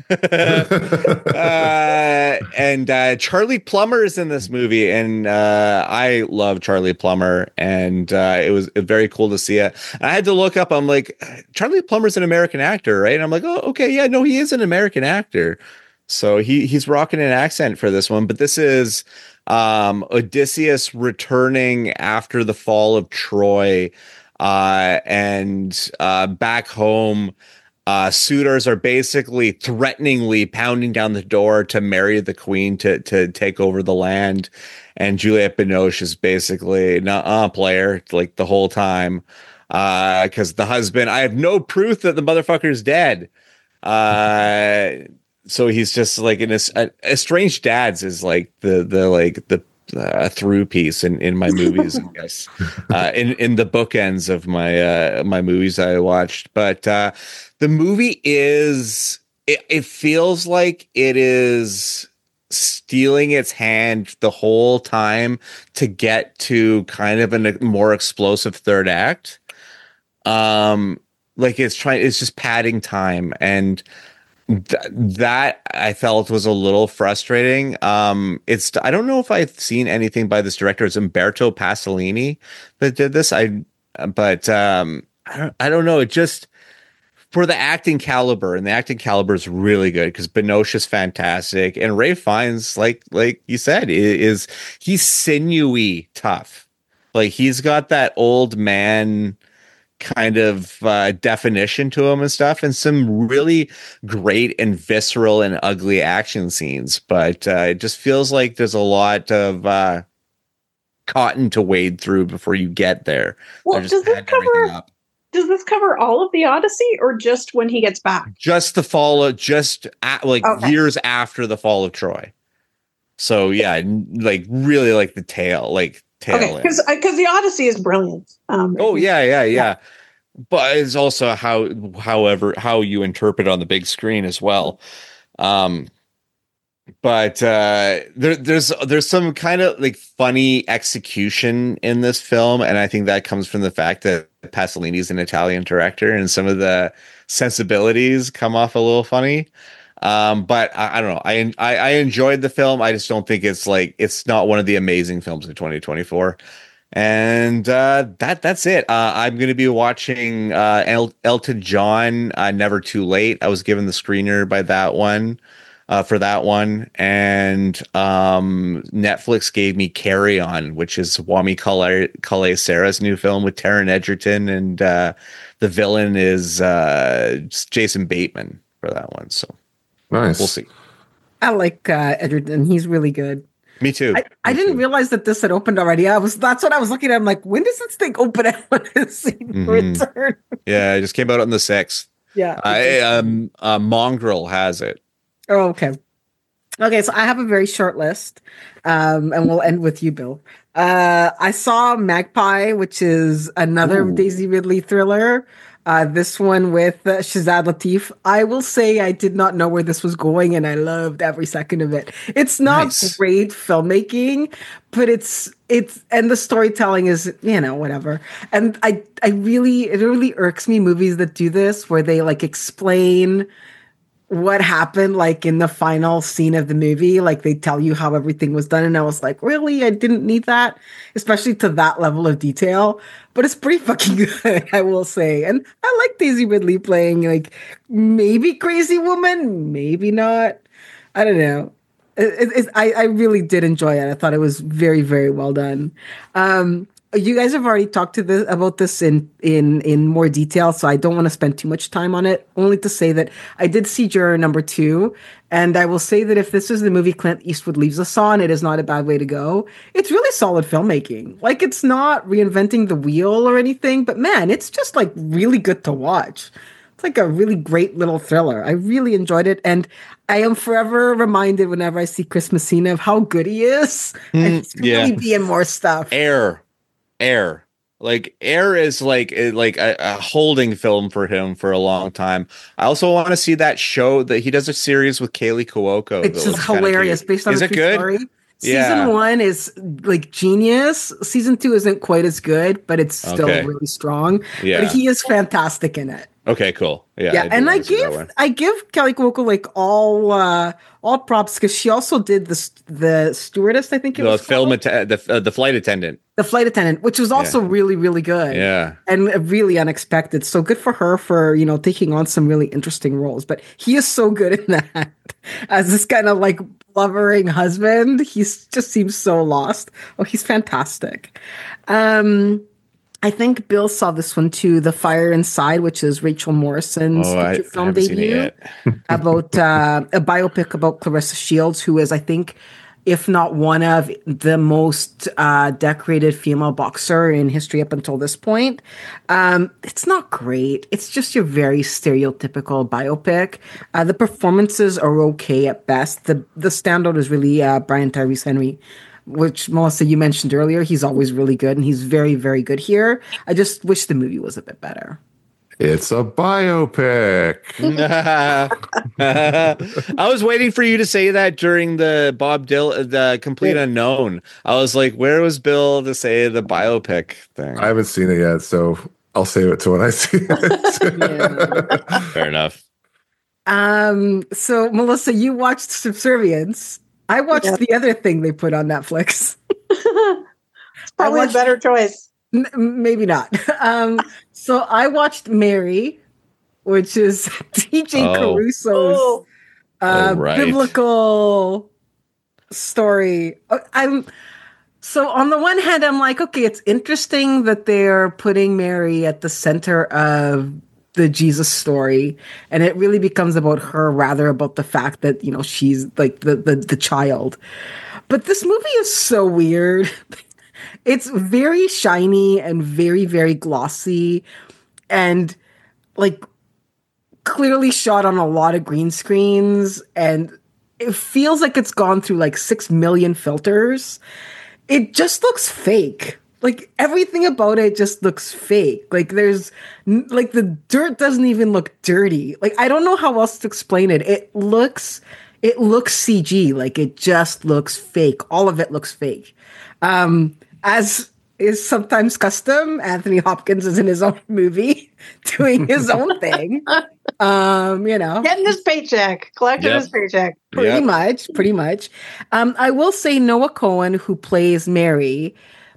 uh, and uh, Charlie Plummer is in this movie, and uh, I love Charlie Plummer, and uh, it was very cool to see it. I had to look up. I'm like, Charlie Plummer's an American actor, right? And I'm like, oh, okay, yeah, no, he is an American actor. So he he's rocking an accent for this one, but this is um, Odysseus returning after the fall of Troy, uh, and uh, back home. Uh, suitors are basically threateningly pounding down the door to marry the queen to to take over the land, and Juliette Binoche is basically not a player like the whole time, because uh, the husband, I have no proof that the motherfucker's dead. Uh, so he's just like in a, a Estranged Dads is like the the like the a through piece in, in my movies, I guess, uh, in in the bookends of my uh, my movies I watched. But uh, the movie is it, it feels like it is stealing its hand the whole time to get to kind of a more explosive third act. Um, like it's trying, it's just padding time and. Th- that I felt was a little frustrating. Um, it's I don't know if I've seen anything by this director. It's Umberto Pasolini that did this. I, but um, I don't I don't know. It just for the acting caliber, and the acting caliber is really good because Binoche is fantastic, and Ray Fiennes, like like you said, is he's sinewy tough. Like he's got that old man kind of uh, definition to him and stuff, and some really great and visceral and ugly action scenes. But uh, it just feels like there's a lot of uh, cotton to wade through before you get there. Well, They're just does this padding everything cover up. does this cover all of the Odyssey or just when he gets back? Just the fall of just at, like Okay. years after the fall of Troy. So yeah, n- like really like the tail, like tail. Okay, end. because because the Odyssey is brilliant. Um, Oh yeah, yeah, yeah. But it's also how, however, how you interpret on the big screen as well. Um, but uh, there, there's there's some kind of like funny execution in this film, and I think that comes from the fact that Pasolini is an Italian director, and some of the sensibilities come off a little funny. Um, but I, I don't know. I, I I enjoyed the film. I just don't think it's like it's not one of the amazing films of twenty twenty-four. And uh, that that's it. Uh, I'm going to be watching uh, El- Elton John, uh, Never Too Late. I was given the screener by that one uh, for that one. And um, Netflix gave me Carry On, which is Wami Calais Sarah's new film with Taron Egerton. And uh, the villain is uh, Jason Bateman for that one. So Nice. we'll see. I like uh, Edgerton. He's really good. Me too. I, I Me didn't too. realize that this had opened already. I was that's what I was looking at. I'm like, when does this thing open? I want to see Mhm. Return. Yeah, it just came out on the sixth. Yeah. I, um, uh, Mongrel has it. Oh, okay. Okay, so I have a very short list, um, and we'll end with you, Bill. Uh, I saw Magpie, which is another Ooh. Daisy Ridley thriller. Uh, this one with uh, Shazad Latif. I will say I did not know where this was going, and I loved every second of it. It's not Nice. great filmmaking, but it's it's and the storytelling is you know whatever. And I I really it really irks me movies that do this where they like explain what happened like in the final scene of the movie, like they tell you how everything was done, and I was like, really? I didn't need that, especially to that level of detail. But it's pretty fucking good, I will say. And I like Daisy Ridley playing like maybe crazy woman, maybe not. I don't know. It, it, it, I, I really did enjoy it. I thought it was very, very well done. Um, you guys have already talked to this about this in in in more detail, so I don't want to spend too much time on it. Only to say that I did see Juror Number Two, and I will say that if this is the movie Clint Eastwood leaves us on, it is not a bad way to go. It's really solid filmmaking. Like, it's not reinventing the wheel or anything, but man, it's just like really good to watch. It's like a really great little thriller. I really enjoyed it, and I am forever reminded whenever I see Chris Messina of how good he is, Mm, and he's yeah. really be in more stuff. Air, Air, like Air is like eh, like a, a holding film for him for a long time. I also want to see that show that he does a series with Kaylee Cuoco. It's that just looks kinda hilarious, cute. based on Is a it true good? story. Season Yeah. one is like genius. Season two isn't quite as good, but it's still Okay. really strong. Yeah. But he is fantastic in it. Okay, cool. Yeah, Yeah, do and I wanna see that give one. I give Kelly Cuoco like all uh all props because she also did the the stewardess, I think it the was film called. att- the uh, the flight attendant. The flight attendant, which was also really really good. Yeah. And really unexpected. So good for her for, you know, taking on some really interesting roles. But he is so good in that. As this kind of like blubbering husband, he's just seems so lost. Oh, he's fantastic. Um, I think Bill saw this one too, The Fire Inside, which is Rachel Morrison's Oh, I, feature I film haven't seen it debut yet. about uh, a biopic about Clarissa Shields, who is, I think, if not one of the most uh, decorated female boxer in history up until this point. Um, it's not great. It's just your very stereotypical biopic. Uh, the performances are okay at best. The the standout is really uh, Brian Tyrese Henry, which Melissa, you mentioned earlier. He's always really good, and he's very, very good here. I just wish the movie was a bit better. It's a biopic. I was waiting for you to say that during the Bob Dylan, the Complete Unknown. I was like, where was Bill to say the biopic thing? I haven't seen it yet, so I'll save it to when I see it. Fair enough. Um, so Melissa, you watched Subservience. I watched Yeah. the other thing they put on Netflix. It's probably watched- a better choice. N- maybe not. Um, so I watched Mary, which is D J Oh. Caruso's Oh, uh, Oh, right. biblical story. Uh, I'm so on the one hand, I'm like, okay, it's interesting that they're putting Mary at the center of the Jesus story, and it really becomes about her rather about the fact that, you know, she's like the the, the child. But this movie is so weird. It's very shiny and very, very glossy, and like clearly shot on a lot of green screens, and it feels like it's gone through like six million filters. It just looks fake. Like everything about it just looks fake. Like there's n- like the dirt doesn't even look dirty. Like I don't know how else to explain it. It looks it looks C G. Like it just looks fake. All of it looks fake. Um as is sometimes custom, Anthony Hopkins is in his own movie doing his own thing. Um, you know. getting his paycheck, collecting Yep. his paycheck. Pretty Yep. much, pretty much. Um, I will say Noah Cohen, who plays Mary,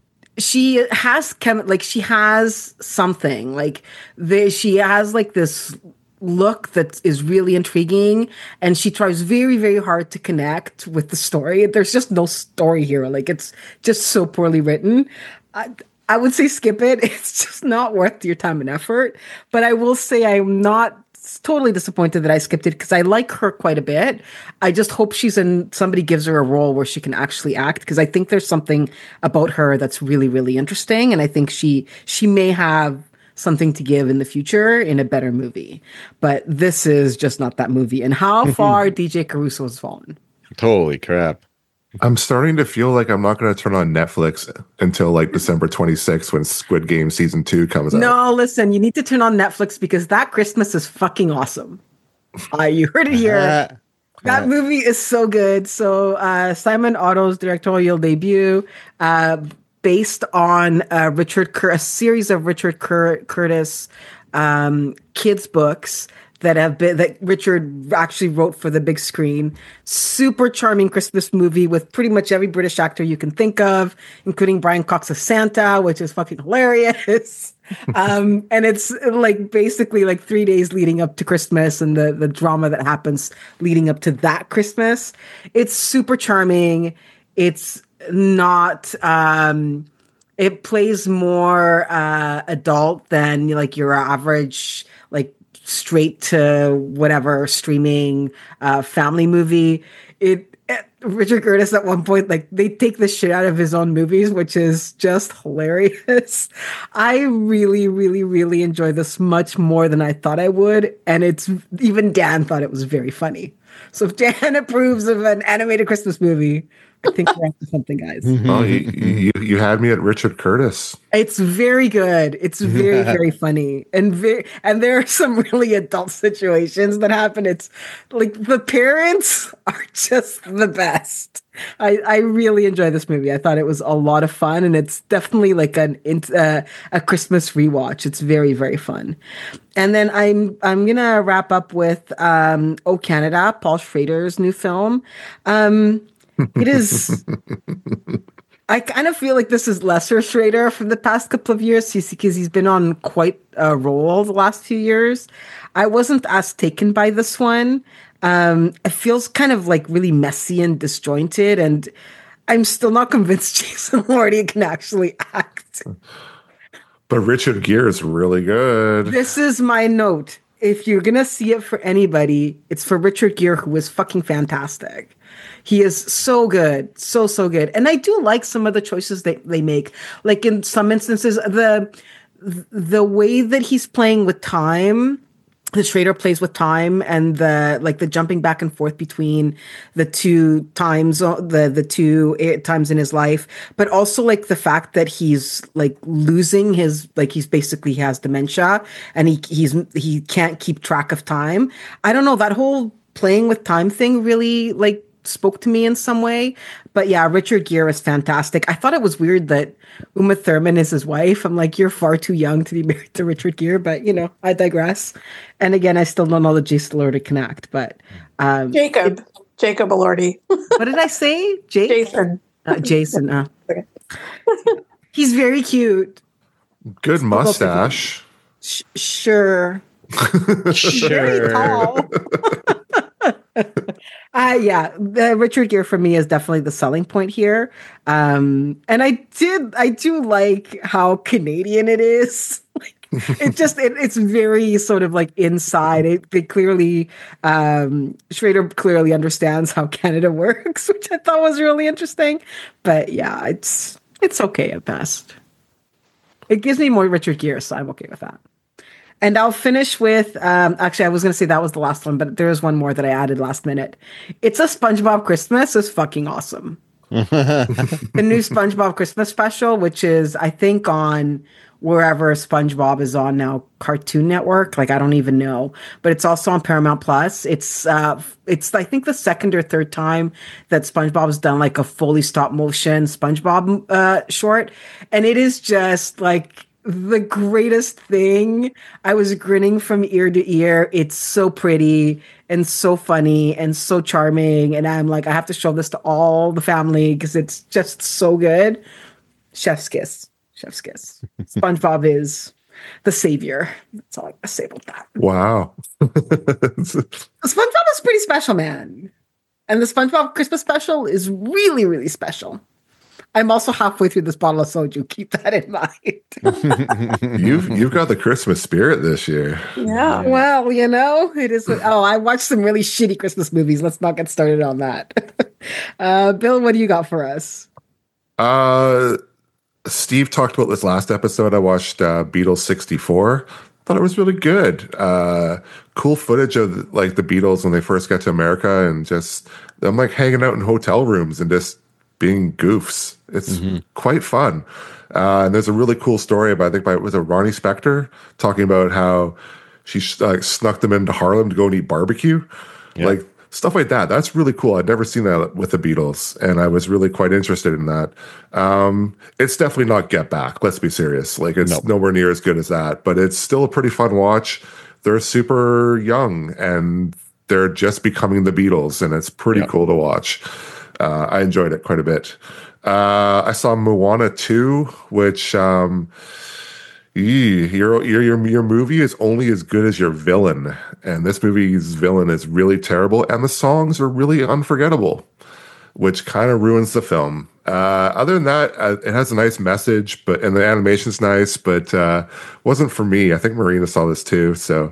she has chem- like she has something like the she has like this look that is really intriguing, and she tries very, very hard to connect with the story. There's just no story here. Like it's just so poorly written. I, I would say skip it. It's just not worth your time and effort. But I will say I'm not totally disappointed that I skipped it because I like her quite a bit. I just hope she's in somebody gives her a role where she can actually act, because I think there's something about her that's really, really interesting, and I think she she may have something to give in the future in a better movie. But this is just not that movie. And how far D J Caruso has fallen. Holy crap. I'm starting to feel like I'm not going to turn on Netflix until like December twenty-sixth when Squid Game season two comes out. No, listen, you need to turn on Netflix because that Christmas is fucking awesome. Uh, you heard it here. Uh, That movie is so good. So uh, Simon Otto's directorial debut, uh, based on uh, Richard Cur- a series of Richard Cur- Curtis um, kids books that have been that Richard actually wrote for the big screen. Super charming Christmas movie with pretty much every British actor you can think of, including Brian Cox as Santa, which is fucking hilarious. um, and it's like basically like three days leading up to Christmas and the the drama that happens leading up to that Christmas. It's super charming. It's not um it plays more uh, adult than like your average like straight to whatever streaming uh, family movie. It Richard Curtis at one point, like they take the shit out of his own movies, which is just hilarious. I really, really, really enjoy this much more than I thought I would. And it's even Dan thought it was very funny. So if Dan approves of an animated Christmas movie, I think we're onto something, guys. Oh, you, you you had me at Richard Curtis. It's very good. It's very, very funny. And very, and there are some really adult situations that happen. It's like the parents are just the best. I, I really enjoy this movie. I thought it was a lot of fun, and it's definitely like an uh, a Christmas rewatch. It's very, very fun. And then I'm I'm gonna wrap up with um, Oh Canada, Paul Schrader's new film. Um, it is. I kind of feel like this is lesser Schrader from the past couple of years because he's been on quite a roll the last few years. I wasn't as taken by this one. Um, it feels kind of like really messy and disjointed, and I'm still not convinced Jason Lordy can actually act. But Richard Gere is really good. This is my note. If you're going to see it for anybody, it's for Richard Gere, who is fucking fantastic. He is so good, so, so good. And I do like some of the choices that they make. Like in some instances, the the way that he's playing with time, the Schrader plays with time, and the like the jumping back and forth between the two times, the the two times in his life, but also like the fact that he's like losing his, like he's basically has dementia and he he's he can't keep track of time. I don't know, that whole playing with time thing really like spoke to me in some way. But yeah, Richard Gere is fantastic. I thought it was weird that Uma Thurman is his wife. I'm like, you're far too young to be married to Richard Gere, but you know, I digress. And again, I still don't know that Jason Elordi can act, but um, Jacob, it, Jacob Elordi. What did I say? Jake? Jason. Uh, Jason. Uh. Okay. He's very cute. Good mustache. Sh- sure. Sure. Very tall. Uh, yeah, the Richard Gere for me is definitely the selling point here. Um, and I did, I do like how Canadian it is. Like, it just, it, it's very sort of like inside. It, they clearly, um, Schrader clearly understands how Canada works, which I thought was really interesting. But yeah, it's, it's okay at best. It gives me more Richard Gere, so I'm okay with that. And I'll finish with, um, actually, I was going to say that was the last one, but there is one more that I added last minute. It's a SpongeBob Christmas is fucking awesome. The new SpongeBob Christmas special, which is, I think, on wherever SpongeBob is on now, Cartoon Network. Like, I don't even know, but it's also on Paramount Plus. It's, uh, it's, I think, the second or third time that SpongeBob has done like a fully stop motion SpongeBob uh, short. And it is just like the greatest thing. I was grinning from ear to ear. It's so pretty and so funny and so charming. And I'm like, I have to show this to all the family because it's just so good. Chef's kiss. Chef's kiss. SpongeBob is the savior. That's all I gotta say about that. Wow. SpongeBob is pretty special, man. And the SpongeBob Christmas special is really, really special. I'm also halfway through this bottle of soju. Keep that in mind. you've you've got the Christmas spirit this year. Yeah. Well, you know, it is. Oh, I watched some really shitty Christmas movies. Let's not get started on that. uh, Bill, what do you got for us? Uh, Steve talked about this last episode. I watched uh, Beatles sixty-four. Thought it was really good. Uh, cool footage of like the Beatles when they first got to America, and just them like hanging out in hotel rooms and just being goofs. It's mm-hmm. quite fun. Uh, and there's a really cool story about, I think, by was it Ronnie Spector talking about how she like snuck them into Harlem to go and eat barbecue, yeah. like stuff like that. That's really cool. I'd never seen that with the Beatles, and I was really quite interested in that. Um, it's definitely not Get Back. Let's be serious. Like it's nope. nowhere near as good as that, but it's still a pretty fun watch. They're super young and they're just becoming the Beatles, and it's pretty yep. cool to watch. Uh, I enjoyed it quite a bit. Uh, I saw Moana two, which um, your, your your your movie is only as good as your villain, and this movie's villain is really terrible, and the songs are really unforgettable. which kind of ruins the film. Uh, other than that, uh, it has a nice message, but and the animation's nice, but uh, wasn't for me. I think Marina saw this too, so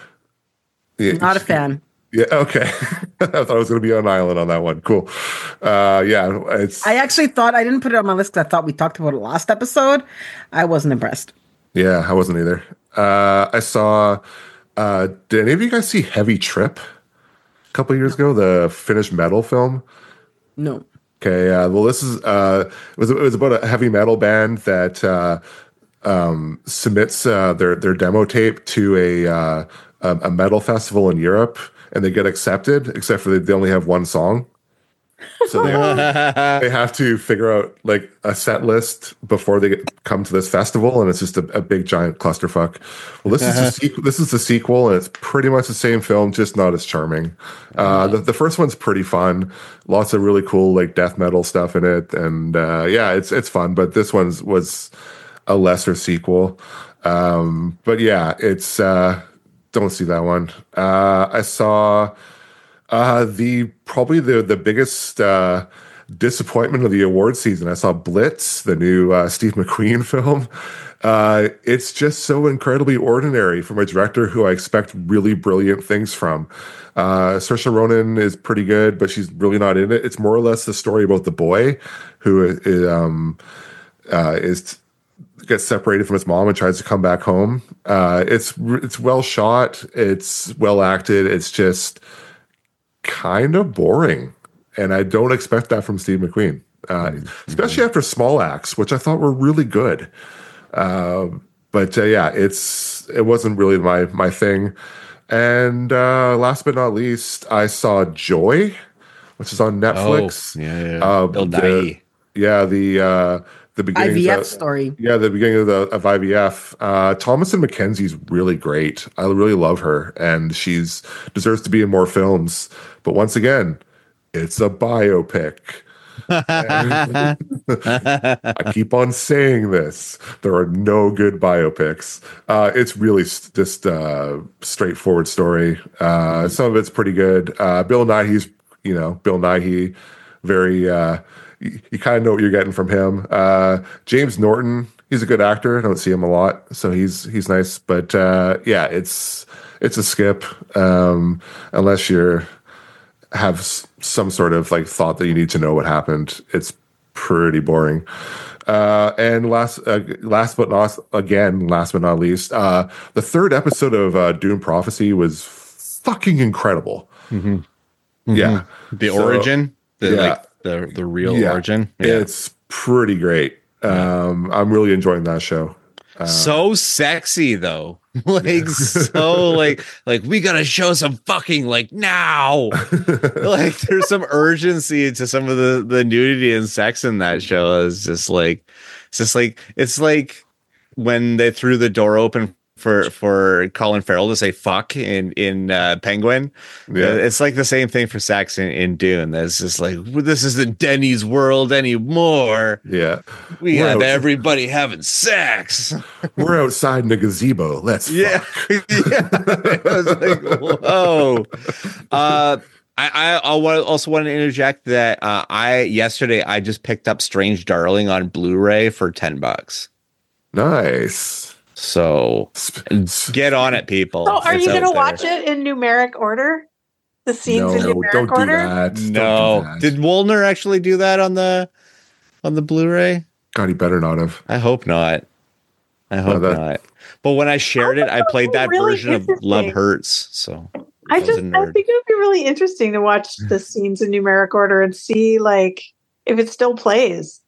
yeah, Not a fan. Yeah, okay. I thought I was going to be on an island on that one. Cool. Uh, yeah, it's. I actually thought I didn't put it on my list because I thought we talked about it last episode. I wasn't impressed. Yeah, I wasn't either. Uh, I saw. Uh, did any of you guys see Heavy Trip a couple years ago? The Finnish metal film. No. Okay. Uh, well, this is. Uh, it was. It was about a heavy metal band that uh, um, submits uh, their their demo tape to a uh, a, a metal festival in Europe, and they get accepted. Except for they, they only have one song. So they, they have to figure out like a set list before they get, come to this festival, and it's just a, a big giant clusterfuck. Well, this is the sequel. This is the sequel, and it's pretty much the same film, just not as charming. Uh, the, the first one's pretty fun, lots of really cool like death metal stuff in it, and uh, yeah, it's it's fun. But this one's was a lesser sequel. Um, but yeah, it's uh, don't see that one. Uh, I saw. Uh, the probably the the biggest uh, disappointment of the award season. I saw Blitz, the new uh, Steve McQueen film. Uh, it's just so incredibly ordinary from a director who I expect really brilliant things from. Uh, Saoirse Ronan is pretty good, but she's really not in it. It's more or less the story about the boy who is, um, uh, is gets separated from his mom and tries to come back home. Uh, it's it's well shot. It's well acted. It's just kind of boring, and I don't expect that from Steve McQueen, uh, especially after Small Axe, which I thought were really good. Uh, but uh, yeah, it's it wasn't really my my thing. And uh, last but not least, I saw Joy, which is on Netflix. Oh, yeah, yeah. Uh, Bill the, Nighy. Yeah, the uh, the beginning I V F story. Yeah, the beginning of the of I V F. Uh, Thomasin McKenzie's really great. I really love her, and she's deserves to be in more films. But once again, it's a biopic. I keep on saying this. There are no good biopics. Uh, it's really just a straightforward story. Uh, some of it's pretty good. Uh, Bill Nighy's, you know, Bill Nighy, very. Uh, you, you kind of know what you're getting from him. Uh, James Norton, he's a good actor. I don't see him a lot, so he's he's nice. But uh, yeah, it's it's a skip um, unless you're. Have some sort of like thought that you need to know what happened. It's pretty boring. Uh, and last, uh, last but not again, last but not least, uh, the third episode of uh, Dune Prophecy was fucking incredible. Mm-hmm. Mm-hmm. Yeah, the so, origin, the yeah. like the the real yeah. origin. Yeah. It's pretty great. Um, I'm really enjoying that show. Uh, so sexy though. Like so like like we gotta show some fucking like now. Like there's some urgency to some of the the nudity and sex in that show. It's just like it's just like it's like when they threw the door open for for Colin Farrell to say fuck in in uh, Penguin. Yeah, it's like the same thing for sex in, in Dune. That's just like, well, this isn't Denny's world anymore. Yeah, we We're have out- everybody having sex. We're outside in a gazebo. Let's yeah, yeah. I was like, whoa. Uh, I, I also want to interject that uh, I yesterday I just picked up Strange Darling on Blu-ray for ten bucks. Nice. So get on it, people. So are It's you going to out there. watch it in numeric order? The scenes No, in numeric don't do order? that. Don't No. do that. Did Wolner actually do that on the on the Blu-ray? God, he better not have. I hope not. I hope that- not. But when I shared it, I played that really version of interesting. Love Hurts. So I was just a I nerd. think it would be really interesting to watch the scenes in numeric order and see like if it still plays.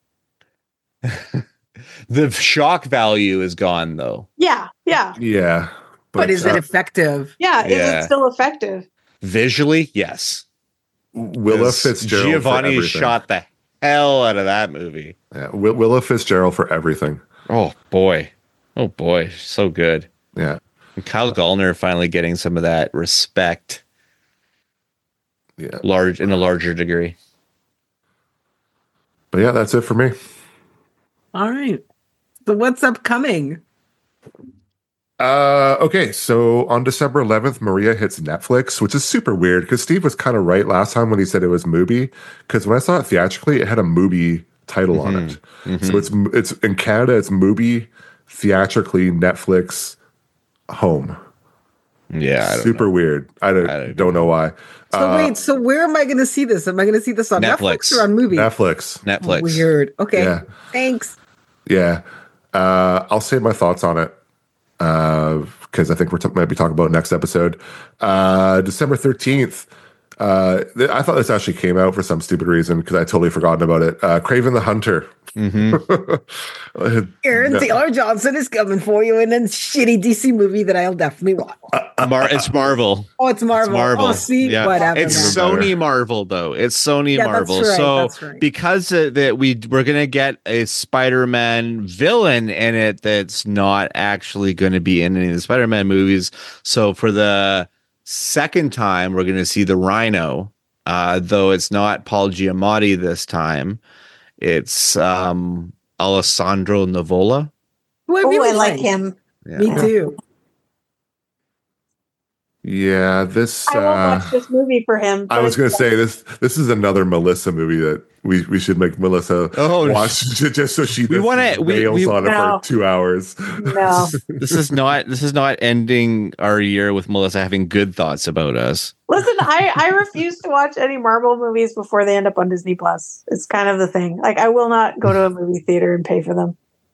the shock value is gone though. Yeah, yeah, Yeah, But, is uh, it effective? yeah. Is Yeah. it still effective? Visually, yes. Willa 'Cause Fitzgerald? for Giovanni everything. shot the hell out of that movie. Yeah, Wi- Willa Fitzgerald for everything. Oh boy. Oh boy. So good. Yeah, And Kyle Gallner finally getting some of that respect yeah. large in a larger degree. But yeah, that's it for me. All right. So what's upcoming? Uh, okay, so on December eleventh, Maria hits Netflix, which is super weird because Steve was kind of right last time when he said it was Mubi. Because when I saw it theatrically, it had a Mubi title Mm-hmm. on it. Mm-hmm. So it's it's in Canada, it's Mubi, theatrically Netflix, home. Yeah, I don't super know. weird. I don't, I don't don't know why. So Uh, wait, so where am I going to see this? Am I going to see this on Netflix, Netflix. or on Movie? Netflix. Netflix. Weird. Okay. Yeah. Thanks. Yeah. Uh, I'll save my thoughts on it because I think we're t- might be talking about next episode. Uh, December thirteenth. Uh, th- I thought this actually came out for some stupid reason because I totally forgotten about it. Uh, Craven the Hunter. Mm-hmm. Aaron No. Taylor Johnson is coming for you in a shitty D C movie that I'll definitely watch. Mar- it's Marvel. Oh, it's Marvel. It's Marvel. Oh, see, Yeah. whatever. It's man. Better. Sony Marvel though. It's Sony Yeah, that's Marvel. right, So that's right. because of that we we're gonna get a Spider-Man villain in it that's not actually going to be in any of the Spider-Man movies. So for the second time, we're gonna see the Rhino, uh, though it's not Paul Giamatti this time. It's um, Alessandro Nivola. Who I Oh, really I like him. Yeah. Me too. Yeah, this. I won't Uh, watch this movie for him. I was going to say this. This is another Melissa movie that we, we should make Melissa Oh, watch just so she we just wanna- we- wails we- on it No. for two hours. no. This is not this is not ending our year with Melissa having good thoughts about us. Listen, I, I refuse to watch any Marvel movies before they end up on Disney Plus. It's kind of the thing. Like, I will not go to a movie theater and pay for them.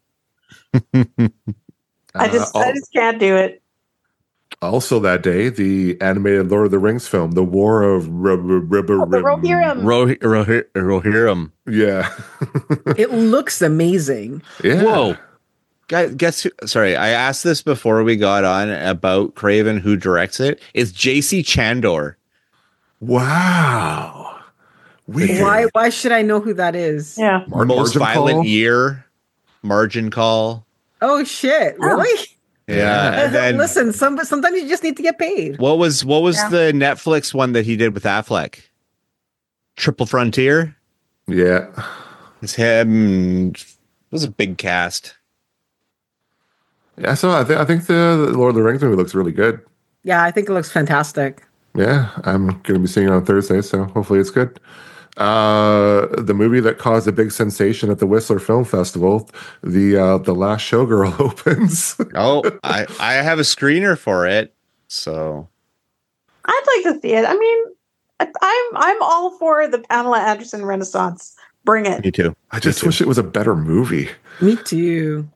I just Uh, I just can't do it. Also, that day, the animated Lord of the Rings film, The War of Rub- Rub- Oh, the Rub- Rohirrim. Rohi- Rohi- Rohirrim. Yeah. It looks amazing. Yeah. Whoa. Guys, guess who? Sorry, I asked this before we got on about Craven, who directs it. It's J C Chandor. Wow. Weird. Why? Why should I know who that is? Yeah. Mar- Most Margin Violent Call? Year, Margin Call. Oh shit! Oh. Really? Yeah. And then Listen, some sometimes you just need to get paid. what was what was Yeah. the Netflix one that he did with Affleck? Triple Frontier. Yeah. It's him. It was a big cast. Yeah. So I, th- I think the, the Lord of the Rings movie looks really good. Yeah, I think it looks fantastic. Yeah. I'm going to be seeing it on Thursday, so hopefully it's good. Uh, the movie that caused a big sensation at the Whistler Film Festival, the uh, the Last Showgirl opens. Oh, I I have a screener for it. So I'd like to see it. I mean, I- I'm I'm all for the Pamela Anderson Renaissance. Bring it. me too. I just too. wish it was a better movie. Me too.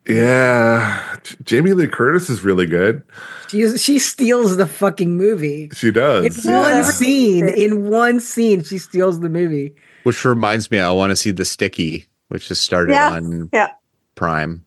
Yeah, J- Jamie Lee Curtis is really good. She she steals the fucking movie. She does. In Yeah. one Yeah. scene, in one scene, she steals the movie. Which reminds me, I want to see The Sticky, which has started Yeah. on Yeah. Prime.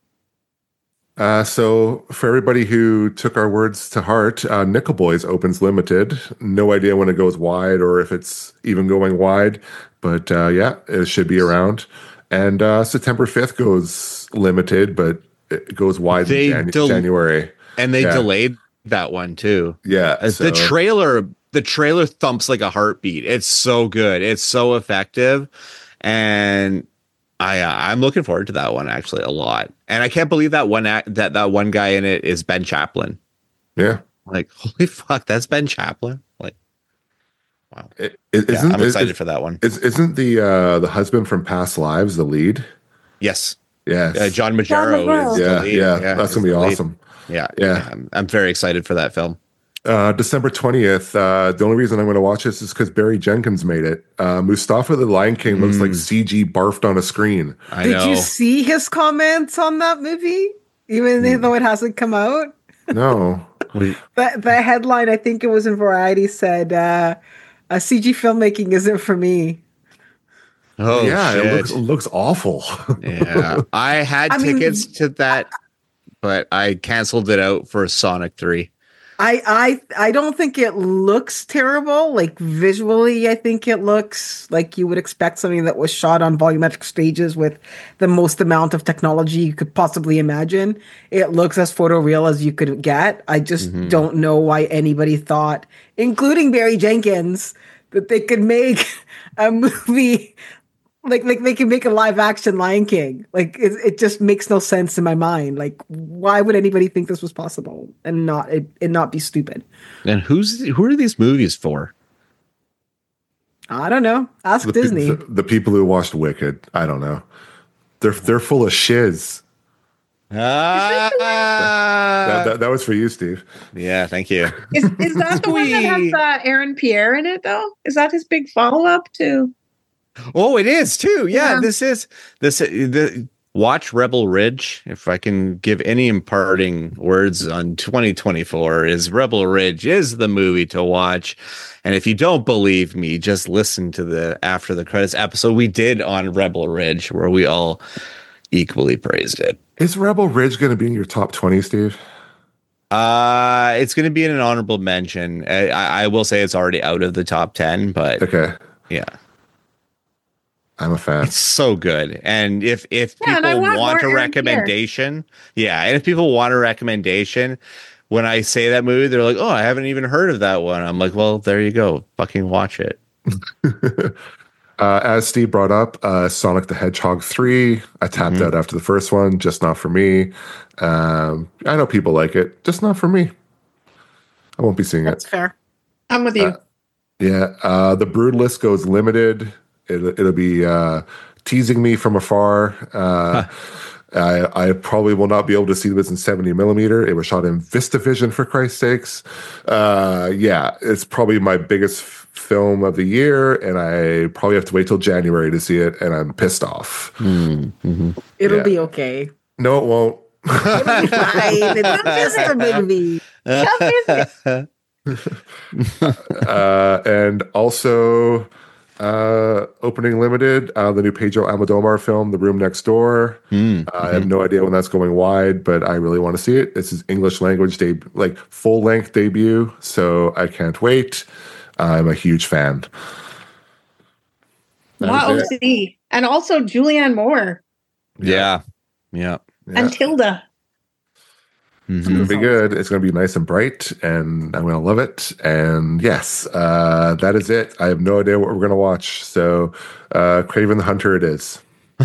Uh, so for everybody who took our words to heart, uh, Nickel Boys opens limited. No idea when it goes wide or if it's even going wide, but uh, yeah, it should be around. And uh, September fifth goes limited, but it goes wide They in Jan- del- January. And they Yeah. delayed that one too. Yeah, Uh, so- The trailer, the trailer thumps like a heartbeat. It's so good. It's so effective, and I uh, I'm looking forward to that one actually a lot. And I can't believe that one act, that that one guy in it is Ben Chaplin. yeah. Like, holy fuck, that's Ben Chaplin. Like, wow. It, it, Yeah, isn't, I'm excited it, for that one. is, isn't the uh, the husband from Past Lives the lead? Yes, Yeah, uh, John John Majaro Majaro. is the yeah, lead. yeah, That's he's gonna be the lead. awesome. Yeah, Yeah. I'm, I'm very excited for that film. Uh, December twentieth. Uh, the only reason I'm going to watch this is because Barry Jenkins made it. Uh, Mustafa the Lion King looks Mm. like C G barfed on a screen. I Did know. you see his comments on that movie? Even Hmm. though it hasn't come out? No. The, the headline, I think it was in Variety, said, uh, uh, C G filmmaking isn't for me. oh yeah, shit. it looks, it looks awful. Yeah, I had I mean- tickets to that, but I canceled it out for Sonic three. I, I I don't think it looks terrible. Like visually, I think it looks like you would expect something that was shot on volumetric stages with the most amount of technology you could possibly imagine. It looks as photoreal as you could get. I just Mhm. don't know why anybody thought, including Barry Jenkins, that they could make a movie Like, like they can make a live action Lion King. Like, it, it just makes no sense in my mind. Like, why would anybody think this was possible and not it, it not be stupid? And who's who are these movies for? I don't know. Ask The, Disney. the, the people who watched Wicked, I don't know. They're they're full of shiz. Ah, That, that, that was for you, Steve. yeah, thank you. Is is that the one that has uh, Aaron Pierre in it though? Is that his big follow up to? Oh, it is too. Yeah, Yeah. this is this. The watch Rebel Ridge. If I can give any imparting words on twenty twenty-four, is Rebel Ridge is the movie to watch. And if you don't believe me, just listen to the after the credits episode we did on Rebel Ridge, where we all equally praised it. Is Rebel Ridge going to be in your top twenty, Steve? Uh, it's going to be in an honorable mention. I, I I will say it's already out of the top ten, but Okay, yeah, I'm a fan. it's so good. And if if Yeah, and I people want want a more Aaron Pierre. recommendation, yeah, and if people want a recommendation, when I say that movie, they're like, "Oh, I haven't even heard of that one." I'm like, "Well, there you go. Fucking watch it." Uh, as Steve brought up, uh, Sonic the Hedgehog three. I tapped Mhm. out after the first one, just not for me. Um, I know people like it, just not for me. I won't be seeing That's it. fair. I'm with you. Uh, Yeah, uh, the Brood list goes limited. It, it'll be uh, teasing me from afar. Uh, I, I probably will not be able to see this in seventy millimeter. It was shot in VistaVision, for Christ's sakes. Uh, yeah, it's probably my biggest f- film of the year, and I probably have to wait till January to see it, and I'm pissed off. Mm-hmm. It'll Yeah. be okay. No, it won't. It'll be fine. It's just a movie. uh, and also uh, opening limited, uh, the new Pedro Almodovar film, The Room Next Door. Mm, Uh, I have no idea when that's going wide, but I really want to see it. It's his English language debut, like full length debut, so I can't wait. I'm a huge fan. That Wow, is it. O C. And also Julianne Moore yeah, yeah. Yeah. and Tilda. It's Mhm. going to be good. It's going to be nice and bright, and I'm going to love it. And yes, uh, that is it. I have no idea what we're going to watch. So, uh, Craven the Hunter it is.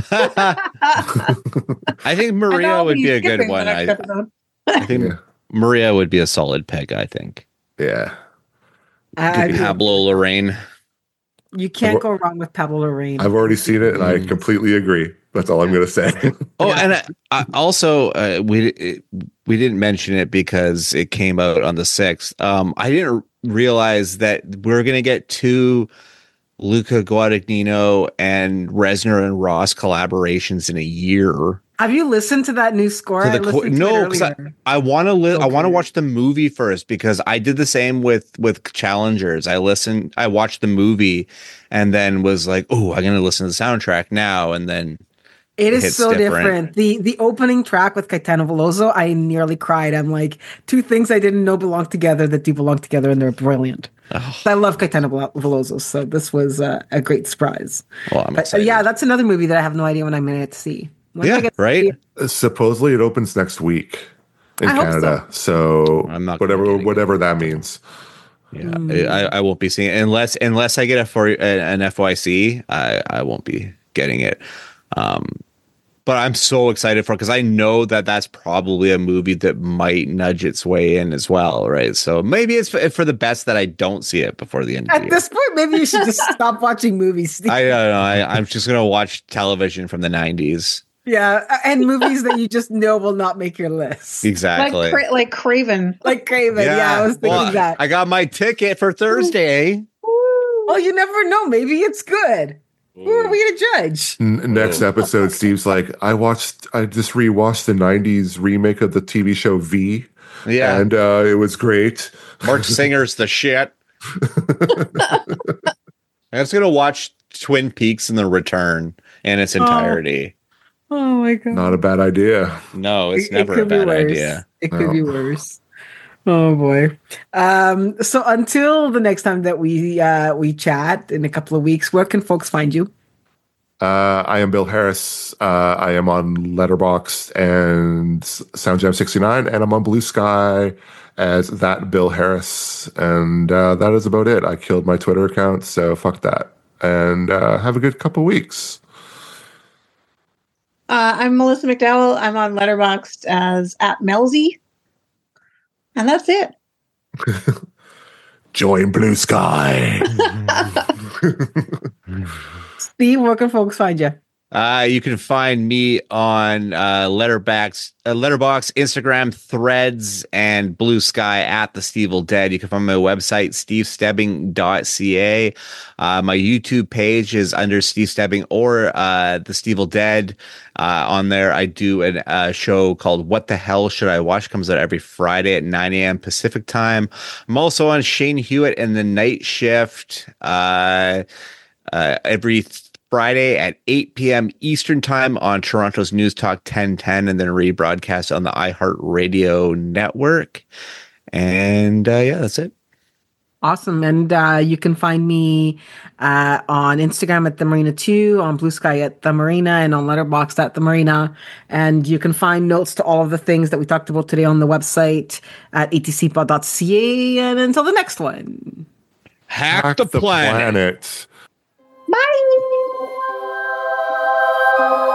I think And Maria I'll would be a good skipping the one. next I, episode. I think Yeah. Maria would be a solid pick. I think Yeah. I, I- Pablo Lorraine. you can't go wrong with Pablo Lorraine. I've already seen it, and I Mm. completely agree. That's all I'm going to say. Oh, Yeah. and I, I also uh, we it, we didn't mention it because it came out on the sixth. Um, I didn't realize that we're gonna get two Luca Guadagnino and Reznor and Ross collaborations in a year. Have you listened to that new score? To I the co- listened to no, it 'cause I, earlier. I want to li- I want to Okay. watch the movie first because I did the same with with Challengers. I listened, I watched the movie, and then was like, "Oh, I'm gonna listen to the soundtrack now." And then It is hits so different. different. The the opening track with Caetano Veloso, I nearly cried. I'm like, two things I didn't know belong together that do belong together, and they're brilliant. oh, I love Caetano Vel- Veloso, so this was uh, a great surprise. well, I'm But uh, excited. yeah, that's another movie that I have no idea when I'm going to see. When do I yeah, get to right. see it? Supposedly, it opens next week in I hope Canada. So, I'm not gonna whatever get it. whatever that means. Yeah, Mm. I, I won't be seeing it unless unless I get a for an F Y C. I I won't be getting it. Um, but I'm so excited for it because I know that that's probably a movie that might nudge its way in as well, right? So maybe it's for, for the best that I don't see it before the end of the At year. this point, maybe you should just stop watching movies. Steve. I don't know. I, I'm just gonna watch television from the nineties. Yeah, and movies that you just know will not make your list. Exactly. Like, Cra- like Craven. Like Craven. Yeah, I was thinking Well, that. I got my ticket for Thursday. Well, you never know. Maybe it's good. Who are we to judge? N- next Oh. episode, Steve's like, I watched, I just rewatched the nineties remake of the T V show V, Yeah, and uh, it was great. Mark Singer's the shit. I was gonna watch Twin Peaks and The Return in its entirety. Oh my god. Not a bad idea. No, it's It- it never a could be bad worse. idea. It could No. be worse. Oh boy. Um, so until the next time that we uh, we chat in a couple of weeks, where can folks find you? Uh, I am Bill Harris. Uh, I am on Letterboxd and SoundJam sixty-nine, and I'm on Blue Sky as that Bill Harris. And uh, that is about it. I killed my Twitter account, so fuck that. And uh, have a good couple weeks. Uh, I'm Melissa McDowell. I'm on Letterboxd as at Melzy. And that's it. Join Blue Sky. Steve, where can folks find you? Uh, you can find me on uh, Letterboxd, uh, Letterboxd, Instagram, Threads, and Blue Sky at the Stevil Dead. You can find my website, steve stebbing dot c a. Uh, my YouTube page is under Steve Stebbing or uh, the Stevil Dead. Uh, on there, I do a uh, show called What the Hell Should I Watch? Comes out every Friday at nine a.m. Pacific time. I'm also on Shane Hewitt and the Night Shift uh, uh, every th- Friday at eight p.m. Eastern time on Toronto's News Talk ten ten, and then rebroadcast on the iHeartRadio network. And uh, yeah, that's it. Awesome. And uh, you can find me uh, on Instagram at The Marina two, on Blue Sky at The Marina, and on Letterboxd at The Marina. And you can find notes to all of the things that we talked about today on the website at a t c pod dot c a. And until the next one. Hack, Hack the, the planet. planet. Bye.